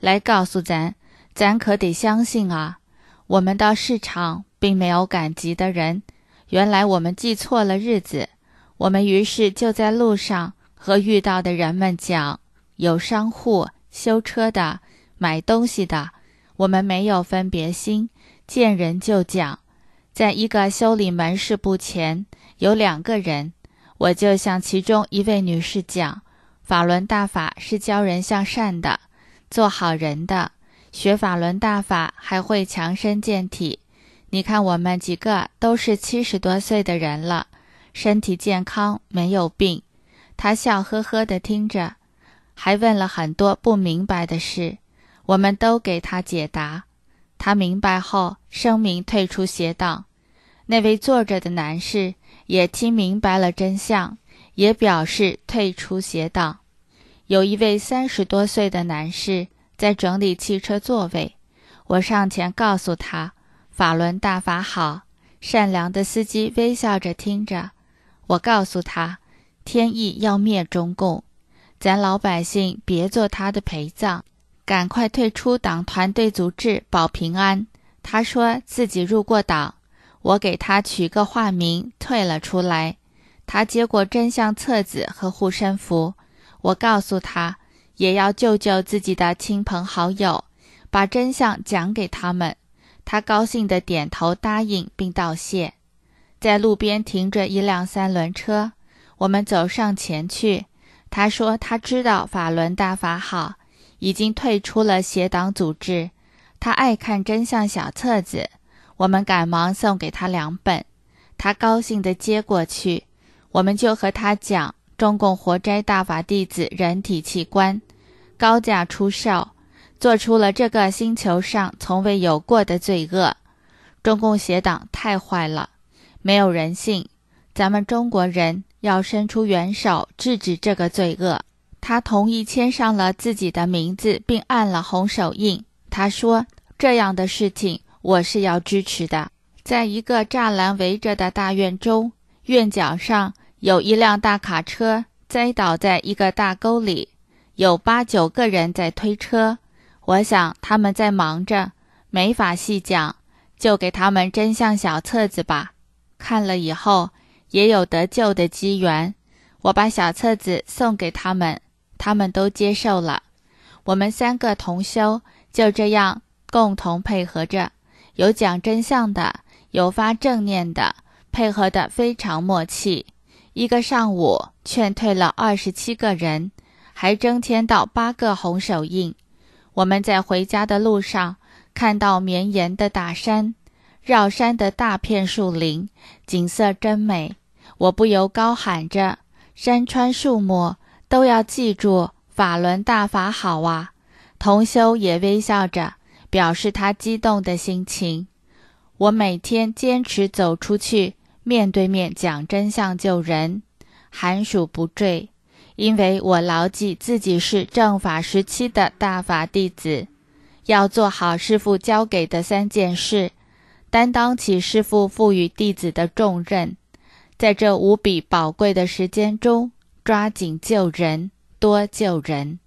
来告诉咱可得相信啊。我们到市场并没有赶集的人，原来我们记错了日子。我们于是就在路上和遇到的人们讲，有商户、修车的、买东西的，我们没有分别心，见人就讲。在一个修理门市部前有2个人，我就向其中一位女士讲，法轮大法是教人向善的，做好人的，学法轮大法还会强身健体。你看我们几个都是70多岁的人了，身体健康，没有病。他笑呵呵地听着，还问了很多不明白的事，我们都给他解答。他明白后声明退出邪党。那位坐着的男士也听明白了真相，也表示退出邪党。有一位30多岁的男士在整理汽车座位，我上前告诉他，法轮大法好。善良的司机微笑着听着。我告诉他，天意要灭中共，咱老百姓别做他的陪葬，赶快退出党团队组织保平安。他说自己入过党，我给他取个化名，退了出来。他接过真相册子和护身符，我告诉他也要救救自己的亲朋好友，把真相讲给他们。他高兴地点头答应并道谢。在路边停着一辆3轮车，我们走上前去。他说他知道法轮大法好，已经退出了邪党组织。他爱看真相小册子，我们赶忙送给他2本。他高兴地接过去，我们就和他讲中共活摘大法弟子人体器官，高价出售，做出了这个星球上从未有过的罪恶。中共邪党太坏了，没有人性，咱们中国人要伸出援手制止这个罪恶。他同意签上了自己的名字，并按了红手印。他说这样的事情我是要支持的。在一个栅栏围着的大院中，院角上有一辆大卡车栽倒在一个大沟里，有8、9个人在推车。我想他们在忙着，没法细讲，就给他们真相小册子吧。看了以后也有得救的机缘，我把小册子送给他们，他们都接受了。我们3个同修就这样共同配合着，有讲真相的，有发正念的，配合得非常默契。一个上午劝退了27个人，还增添到8个红手印。我们在回家的路上看到绵延的大山，绕山的大片树林，景色真美。我不由高喊着，山川树木都要记住法轮大法好啊。同修也微笑着表示他激动的心情。我每天坚持走出去，面对面讲真相救人，寒暑不坠，因为我牢记自己是正法时期的大法弟子，要做好师父交给的3件事，担当起师父赋予弟子的重任，在这无比宝贵的时间中抓紧救人，多救人。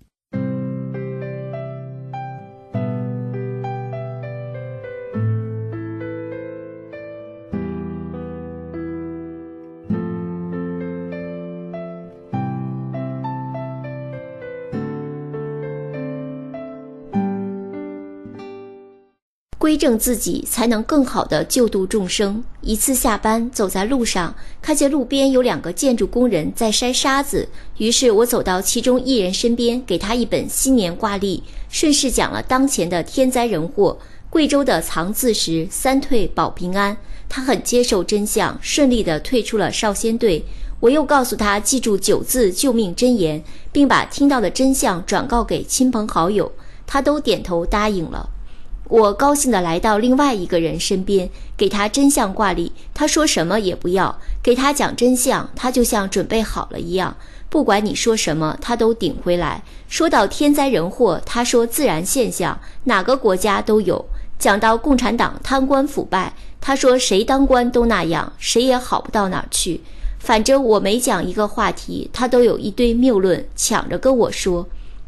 归正自己，才能更好地救度众生。一次下班，走在路上，看见路边有2个建筑工人在筛沙子，于是我走到其中一人身边，给他一本新年挂历，顺势讲了当前的天灾人祸，贵州的藏字时3退保平安。他很接受真相，顺利地退出了少先队。我又告诉他记住9字救命真言，并把听到的真相转告给亲朋好友，他都点头答应了。我高兴地来到另外一个人身边，给他真相挂历，他说什么也不要，给他讲真相，他就像准备好了一样，不管你说什么他都顶回来。说到天灾人祸，他说自然现象，哪个国家都有。讲到共产党贪官腐败，他说谁当官都那样，谁也好不到哪儿去。反正我每讲一个话题，他都有一堆谬论抢着跟我说。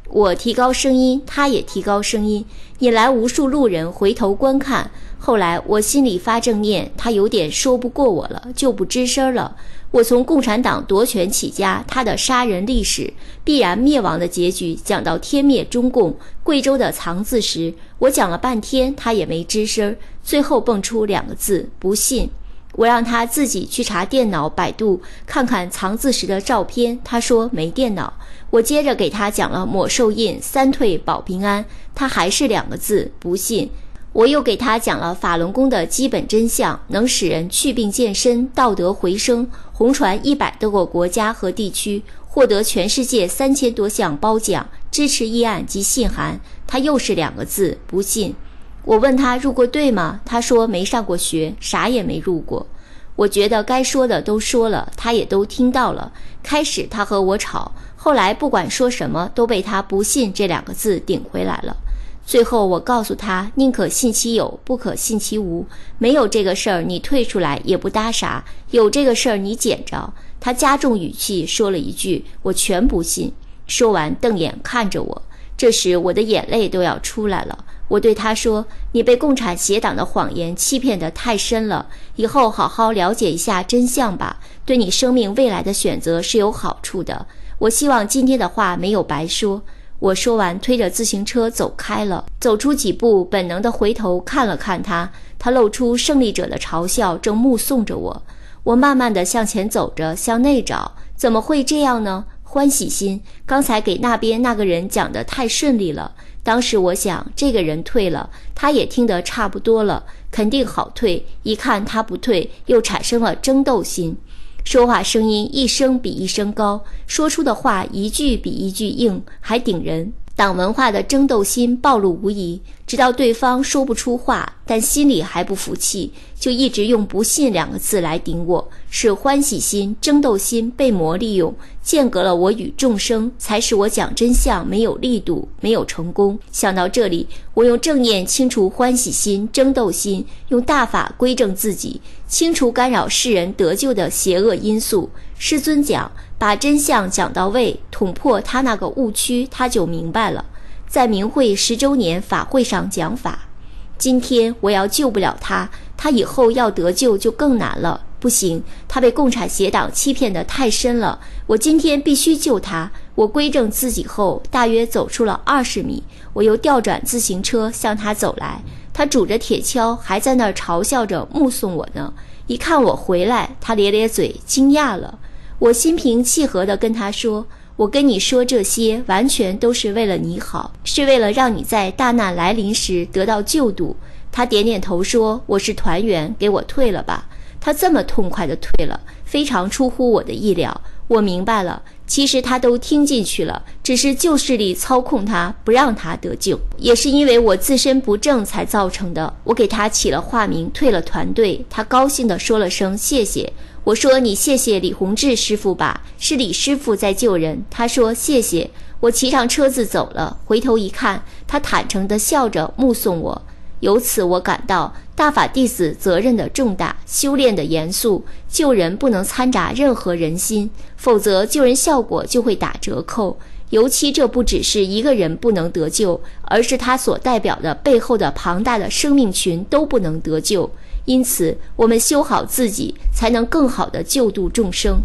我提高声音，他也提高声音，引来无数路人回头观看。后来我心里发正念，他有点说不过我了，就不吱声了。我从共产党夺权起家，他的杀人历史，必然灭亡的结局，讲到天灭中共，贵州的藏字时，我讲了半天，他也没吱声，最后蹦出2个字：不信。我让他自己去查电脑百度看看藏字时的照片，他说没电脑。我接着给他讲了抹寿印、3退保平安，他还是2个字：不信。我又给他讲了法轮功的基本真相，能使人祛病健身、道德回升，红传100多个国家和地区，获得全世界3000多项褒奖、支持议案及信函，他又是2个字：不信。我问他入过队吗？他说没上过学，啥也没入过。我觉得该说的都说了，他也都听到了。开始他和我吵，后来不管说什么都被他不信这2个字顶回来了。最后我告诉他，宁可信其有，不可信其无。没有这个事儿你退出来也不搭啥，有这个事儿你捡着。他加重语气说了一句，我全不信。说完瞪眼看着我，这时我的眼泪都要出来了。我对他说，你被共产协党的谎言欺骗得太深了，以后好好了解一下真相吧，对你生命未来的选择是有好处的。我希望今天的话没有白说。我说完推着自行车走开了，走出几步，本能地回头看了看他，他露出胜利者的嘲笑，正目送着我。我慢慢地向前走着，向内找，怎么会这样呢？欢喜心，刚才给那边那个人讲得太顺利了。当时我想，这个人退了，他也听得差不多了，肯定好退。一看他不退，又产生了争斗心。说话声音一声比一声高，说出的话一句比一句硬，还顶人。党文化的争斗心暴露无遗，直到对方说不出话，但心里还不服气，就一直用不信2个字来顶我，使欢喜心、争斗心被魔利用，间隔了我与众生，才使我讲真相没有力度，没有成功。想到这里，我用正念清除欢喜心、争斗心，用大法归正自己，清除干扰世人得救的邪恶因素。师尊讲，把真相讲到位，捅破他那个误区，他就明白了。在明慧10周年法会上讲法，今天我要救不了他，他以后要得救就更难了。不行，他被共产协党欺骗得太深了，我今天必须救他。我归正自己后，大约走出了20米，我又调转自行车向他走来，他拄着铁锹还在那儿嘲笑着目送我呢。一看我回来，他咧咧嘴，惊讶了。我心平气和地跟他说，我跟你说这些完全都是为了你好，是为了让你在大难来临时得到救度。他点点头说，我是团员，给我退了吧。他这么痛快地退了，非常出乎我的意料。我明白了，其实他都听进去了，只是旧势力操控他，不让他得救，也是因为我自身不正才造成的。我给他起了化名，退了团队，他高兴地说了声谢谢。我说，你谢谢李洪志师傅吧，是李师傅在救人。他说谢谢。我骑上车子走了，回头一看，他坦诚地笑着目送我。由此我感到大法弟子责任的重大，修炼的严肃，救人不能掺杂任何人心，否则救人效果就会打折扣。尤其这不只是一个人不能得救，而是他所代表的背后的庞大的生命群都不能得救。因此我们修好自己，才能更好地救度众生。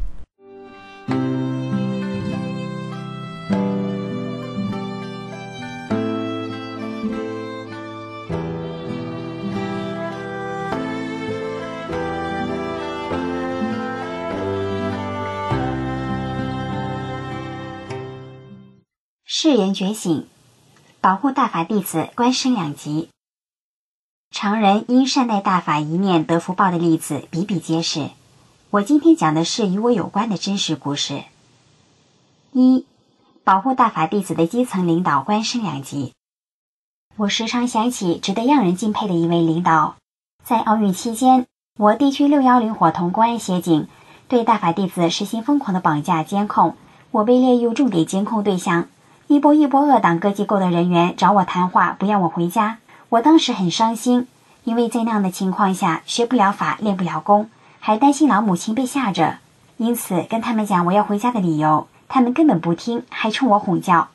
世人觉醒，保护大法弟子官升2级。常人因善待大法一面得福报的例子比比皆是。我今天讲的是与我有关的真实故事。1. 保护大法弟子的基层领导官升2级。我时常想起值得让人敬佩的一位领导。在奥运期间，我地区610伙同公安协警对大法弟子实行疯狂的绑架监控，我被列入重点监控对象。一波恶党各机构的人员找我谈话，不让我回家。我当时很伤心，因为在那样的情况下，学不了法，练不了功，还担心老母亲被吓着，因此跟他们讲我要回家的理由，他们根本不听，还冲我哄叫。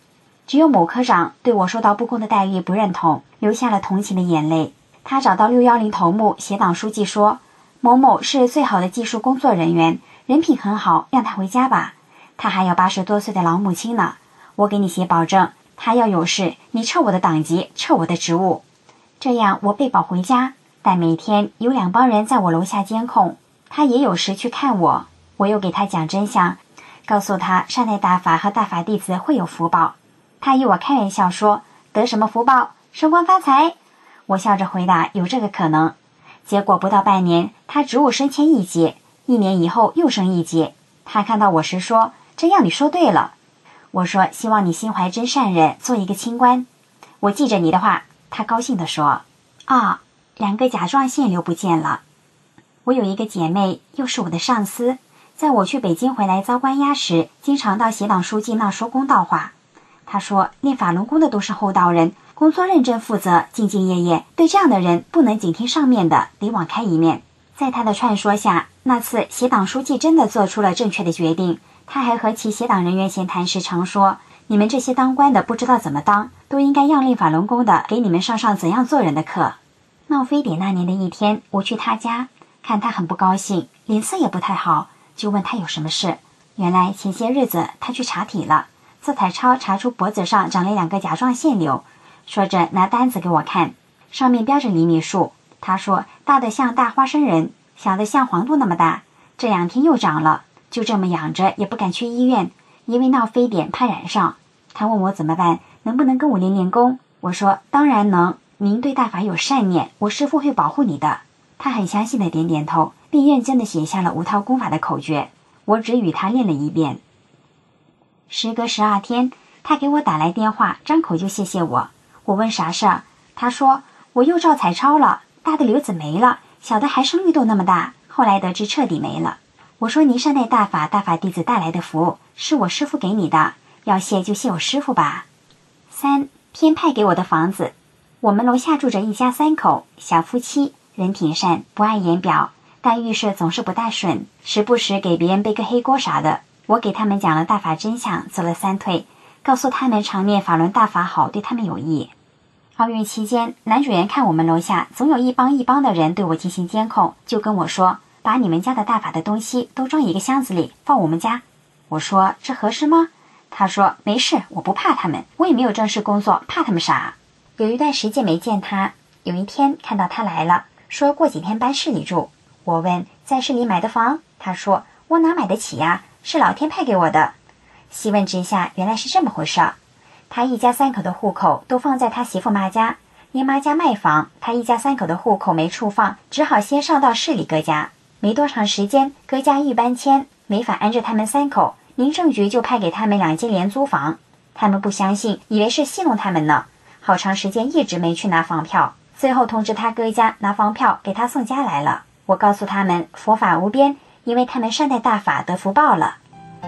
只有某科长对我受到不公的待遇不认同，流下了同情的眼泪。他找到610头目协党书记说，某某是最好的技术工作人员，人品很好，让他回家吧。他还有80多岁的老母亲呢，我给你写保证，他要有事，你撤我的党籍，撤我的职务。这样我被保回家，但每天有2帮人在我楼下监控，他也有时去看我。我又给他讲真相，告诉他善待大法和大法弟子会有福报。他与我开玩笑说，得什么福报？升官发财。我笑着回答，有这个可能。结果不到半年，他职务升迁1级，1年以后又升1级。他看到我时说，这样你说对了。我说，希望你心怀真善忍，做一个清官。我记着你的话。他高兴地说，啊，2个甲状腺瘤不见了。我有一个姐妹，又是我的上司，在我去北京回来遭关押时，经常到协党书记那说公道话。他说，练法轮功的都是厚道人，工作认真负责，兢兢业业，对这样的人不能仅听上面的，得网开一面。在他的劝说下，那次协党书记真的做出了正确的决定。他还和其协党人员闲谈时常说，你们这些当官的不知道怎么当，都应该让练法轮功的给你们上怎样做人的课。闹非典那年的一天，我去他家，看他很不高兴，脸色也不太好，就问他有什么事。原来前些日子他去查体了，做彩超查出脖子上长了2个甲状腺瘤，说着拿单子给我看，上面标着厘米数。他说大的像大花生仁，小的像黄豆那么大，这2天又长了，就这么养着也不敢去医院，因为闹非典怕染上。他问我怎么办，能不能跟我练练功。我说当然能，您对大法有善念，我师父会保护你的。他很相信的点点头，并认真地写下了5套功法的口诀，我只与他练了1遍。时隔12天，他给我打来电话，张口就谢谢我。我问啥事儿，他说我又照彩超了，大的瘤子没了，小的还生绿豆那么大，后来得知彻底没了。我说您善待大法，大法弟子带来的福，是我师父给你的，要谢就谢我师父吧。3. 天派给我的房子。我们楼下住着一家3口，小夫妻，人挺善，不爱言表，但遇事总是不大顺，时不时给别人背个黑锅啥的。我给他们讲了大法真相，做了3退，告诉他们常念法轮大法好，对他们有益。奥运期间，男主人看我们楼下总有一帮的人对我进行监控，就跟我说，把你们家的大法的东西都装一个箱子里，放我们家。我说这合适吗？他说没事，我不怕他们，我也没有正式工作，怕他们啥？有一段时间没见他，有一天看到他来了，说过几天搬市里住。我问在市里买的房，他说我哪买得起呀，是老天派给我的。细问之下，原来是这么回事。他一家3口的户口都放在他媳妇妈家，因妈家卖房，他一家3口的户口没处放，只好先上到市里各家。没多长时间，各家欲搬迁，没法安置他们3口，民政局就派给他们2间廉租房。他们不相信，以为是戏弄他们呢，好长时间一直没去拿房票，最后通知他各家拿房票给他送家来了。我告诉他们佛法无边，因为他们善待大法得福报了。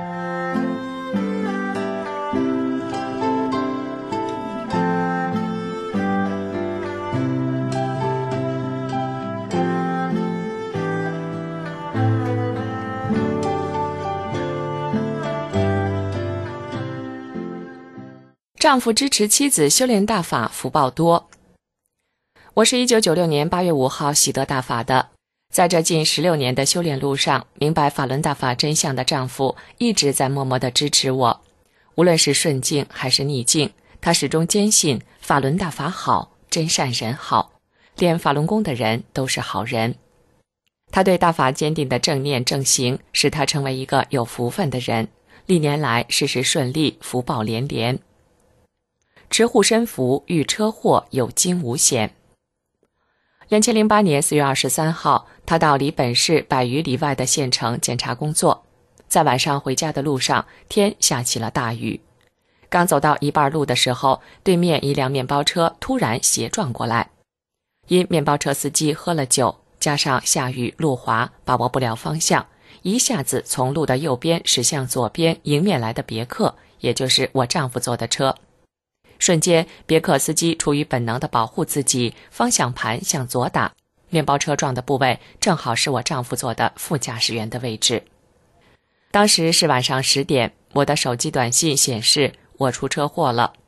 丈夫支持妻子修炼大法，福报多。我是1996年8月5号喜得大法的，在这近16年的修炼路上，明白法轮大法真相的丈夫一直在默默地支持我。无论是顺境还是逆境，他始终坚信法轮大法好，真善人好，练法轮功的人都是好人。他对大法坚定的正念正行，使他成为一个有福分的人，历年来事事顺利，福报连连。持护身符，遇车祸有惊无险。2008年4月23号，他到离本市100余里外的县城检查工作，在晚上回家的路上，天下起了大雨。刚走到一半路的时候，对面一辆面包车突然斜撞过来，因面包车司机喝了酒，加上下雨路滑，把握不了方向，一下子从路的右边驶向左边迎面来的别克，也就是我丈夫坐的车。瞬间，别克司机出于本能地保护自己，方向盘向左打，面包车撞的部位正好是我丈夫坐的副驾驶员的位置。当时是晚上10点，我的手机短信显示我出车祸了，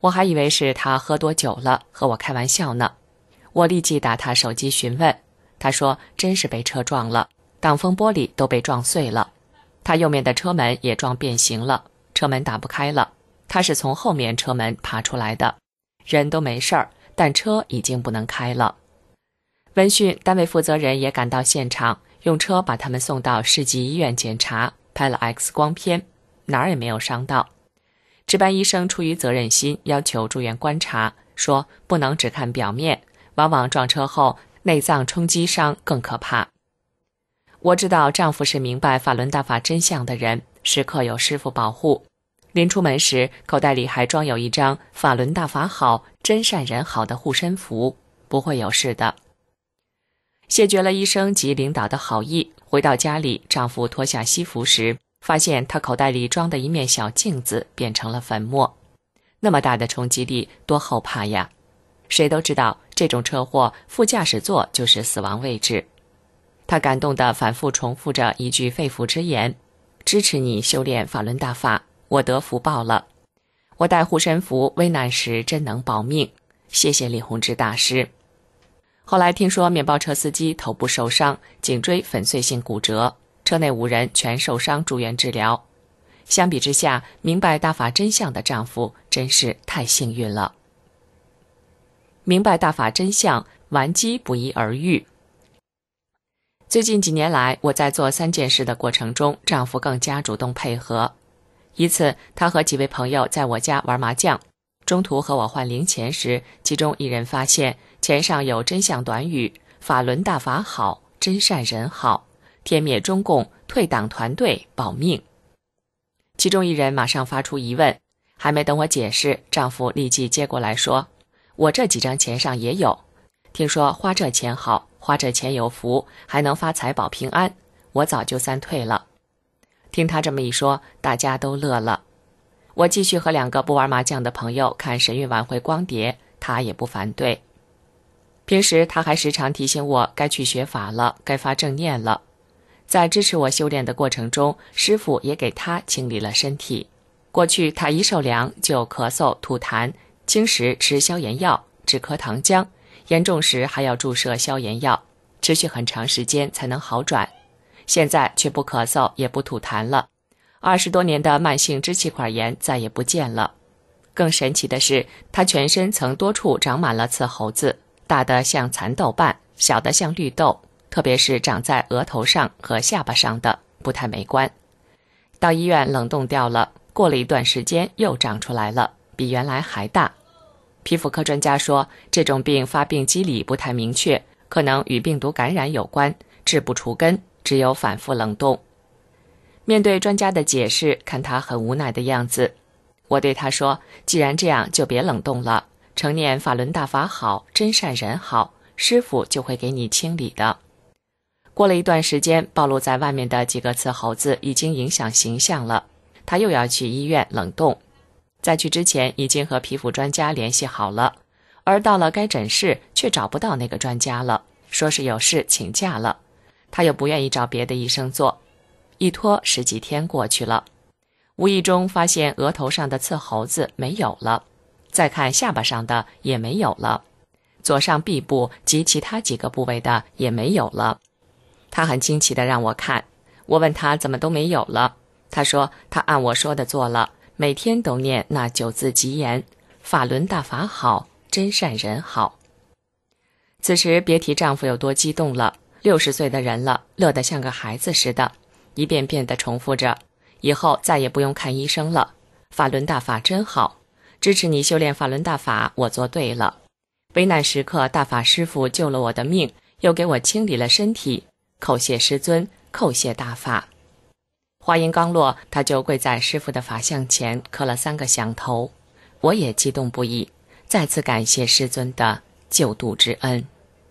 我还以为是他喝多酒了，和我开玩笑呢。我立即打他手机询问，他说真是被车撞了，挡风玻璃都被撞碎了，他右面的车门也撞变形了，车门打不开了，他是从后面车门爬出来的，人都没事儿，但车已经不能开了。闻讯，单位负责人也赶到现场，用车把他们送到市级医院检查，拍了 X 光片，哪儿也没有伤到。值班医生出于责任心，要求住院观察，说不能只看表面，往往撞车后内脏冲击伤更可怕。我知道丈夫是明白法轮大法真相的人，时刻有师父保护。临出门时，口袋里还装有一张法轮大法好，真善人好的护身符，不会有事的。谢绝了医生及领导的好意，回到家里，丈夫脱下西服时，发现他口袋里装的一面小镜子变成了粉末。那么大的冲击力，多后怕呀！谁都知道这种车祸副驾驶座就是死亡位置。他感动地反复重复着一句肺腑之言：支持你修炼法轮大法，我得福报了。我带护身符，危难时真能保命，谢谢李洪志大师。后来听说面包车司机头部受伤，颈椎粉碎性骨折，车内5人全受伤住院治疗。相比之下，明白大法真相的丈夫真是太幸运了。明白大法真相，顽疾不一而愈。最近几年来，我在做3件事的过程中，丈夫更加主动配合。一次，他和几位朋友在我家玩麻将，中途和我换零钱时，其中一人发现钱上有真相短语：法轮大法好，真善人好，天灭中共，退党团队保命。其中一人马上发出疑问，还没等我解释，丈夫立即接过来说：我这几张钱上也有，听说花这钱好，花这钱有福，还能发财保平安，我早就3退了。听他这么一说，大家都乐了。我继续和2个不玩麻将的朋友看神韵晚会光碟，他也不反对。平时他还时常提醒我该去学法了，该发正念了。在支持我修炼的过程中，师父也给他清理了身体。过去他一受凉就咳嗽吐痰，轻时吃消炎药止咳糖浆，严重时还要注射消炎药，持续很长时间才能好转。现在却不咳嗽也不吐痰了，20多年的慢性支气管炎再也不见了。更神奇的是，他全身曾多处长满了刺猴子，大的像蚕豆瓣，小的像绿豆，特别是长在额头上和下巴上的，不太美观。到医院冷冻掉了，过了一段时间又长出来了，比原来还大。皮肤科专家说，这种病发病机理不太明确，可能与病毒感染有关，治不除根，只有反复冷冻。面对专家的解释，看他很无奈的样子，我对他说，既然这样就别冷冻了，承念法轮大法好，真善人好，师父就会给你清理的。过了一段时间，暴露在外面的几个刺猴子已经影响形象了，他又要去医院冷冻。在去之前已经和皮肤专家联系好了，而到了该诊室却找不到那个专家了，说是有事请假了。他又不愿意找别的医生做，一拖10几天过去了。无意中发现额头上的刺猴子没有了，再看下巴上的也没有了，左上臂部及其他几个部位的也没有了。他很惊奇地让我看，我问他怎么都没有了，他说他按我说的做了，每天都念那9字吉言：法轮大法好，真善人好。此时别提丈夫有多激动了，60岁的人了，乐得像个孩子似的，一遍遍地重复着，以后再也不用看医生了，法轮大法真好，支持你修炼法轮大法，我做对了。危难时刻，大法师父救了我的命，又给我清理了身体，叩谢师尊，叩谢大法。话音刚落，他就跪在师父的法像前磕了3个响头，我也激动不已，再次感谢师尊的救度之恩。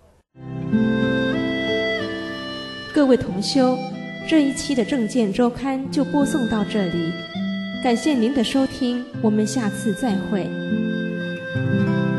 各位同修，这一期的正见周刊就播送到这里，感谢您的收听，我们下次再会。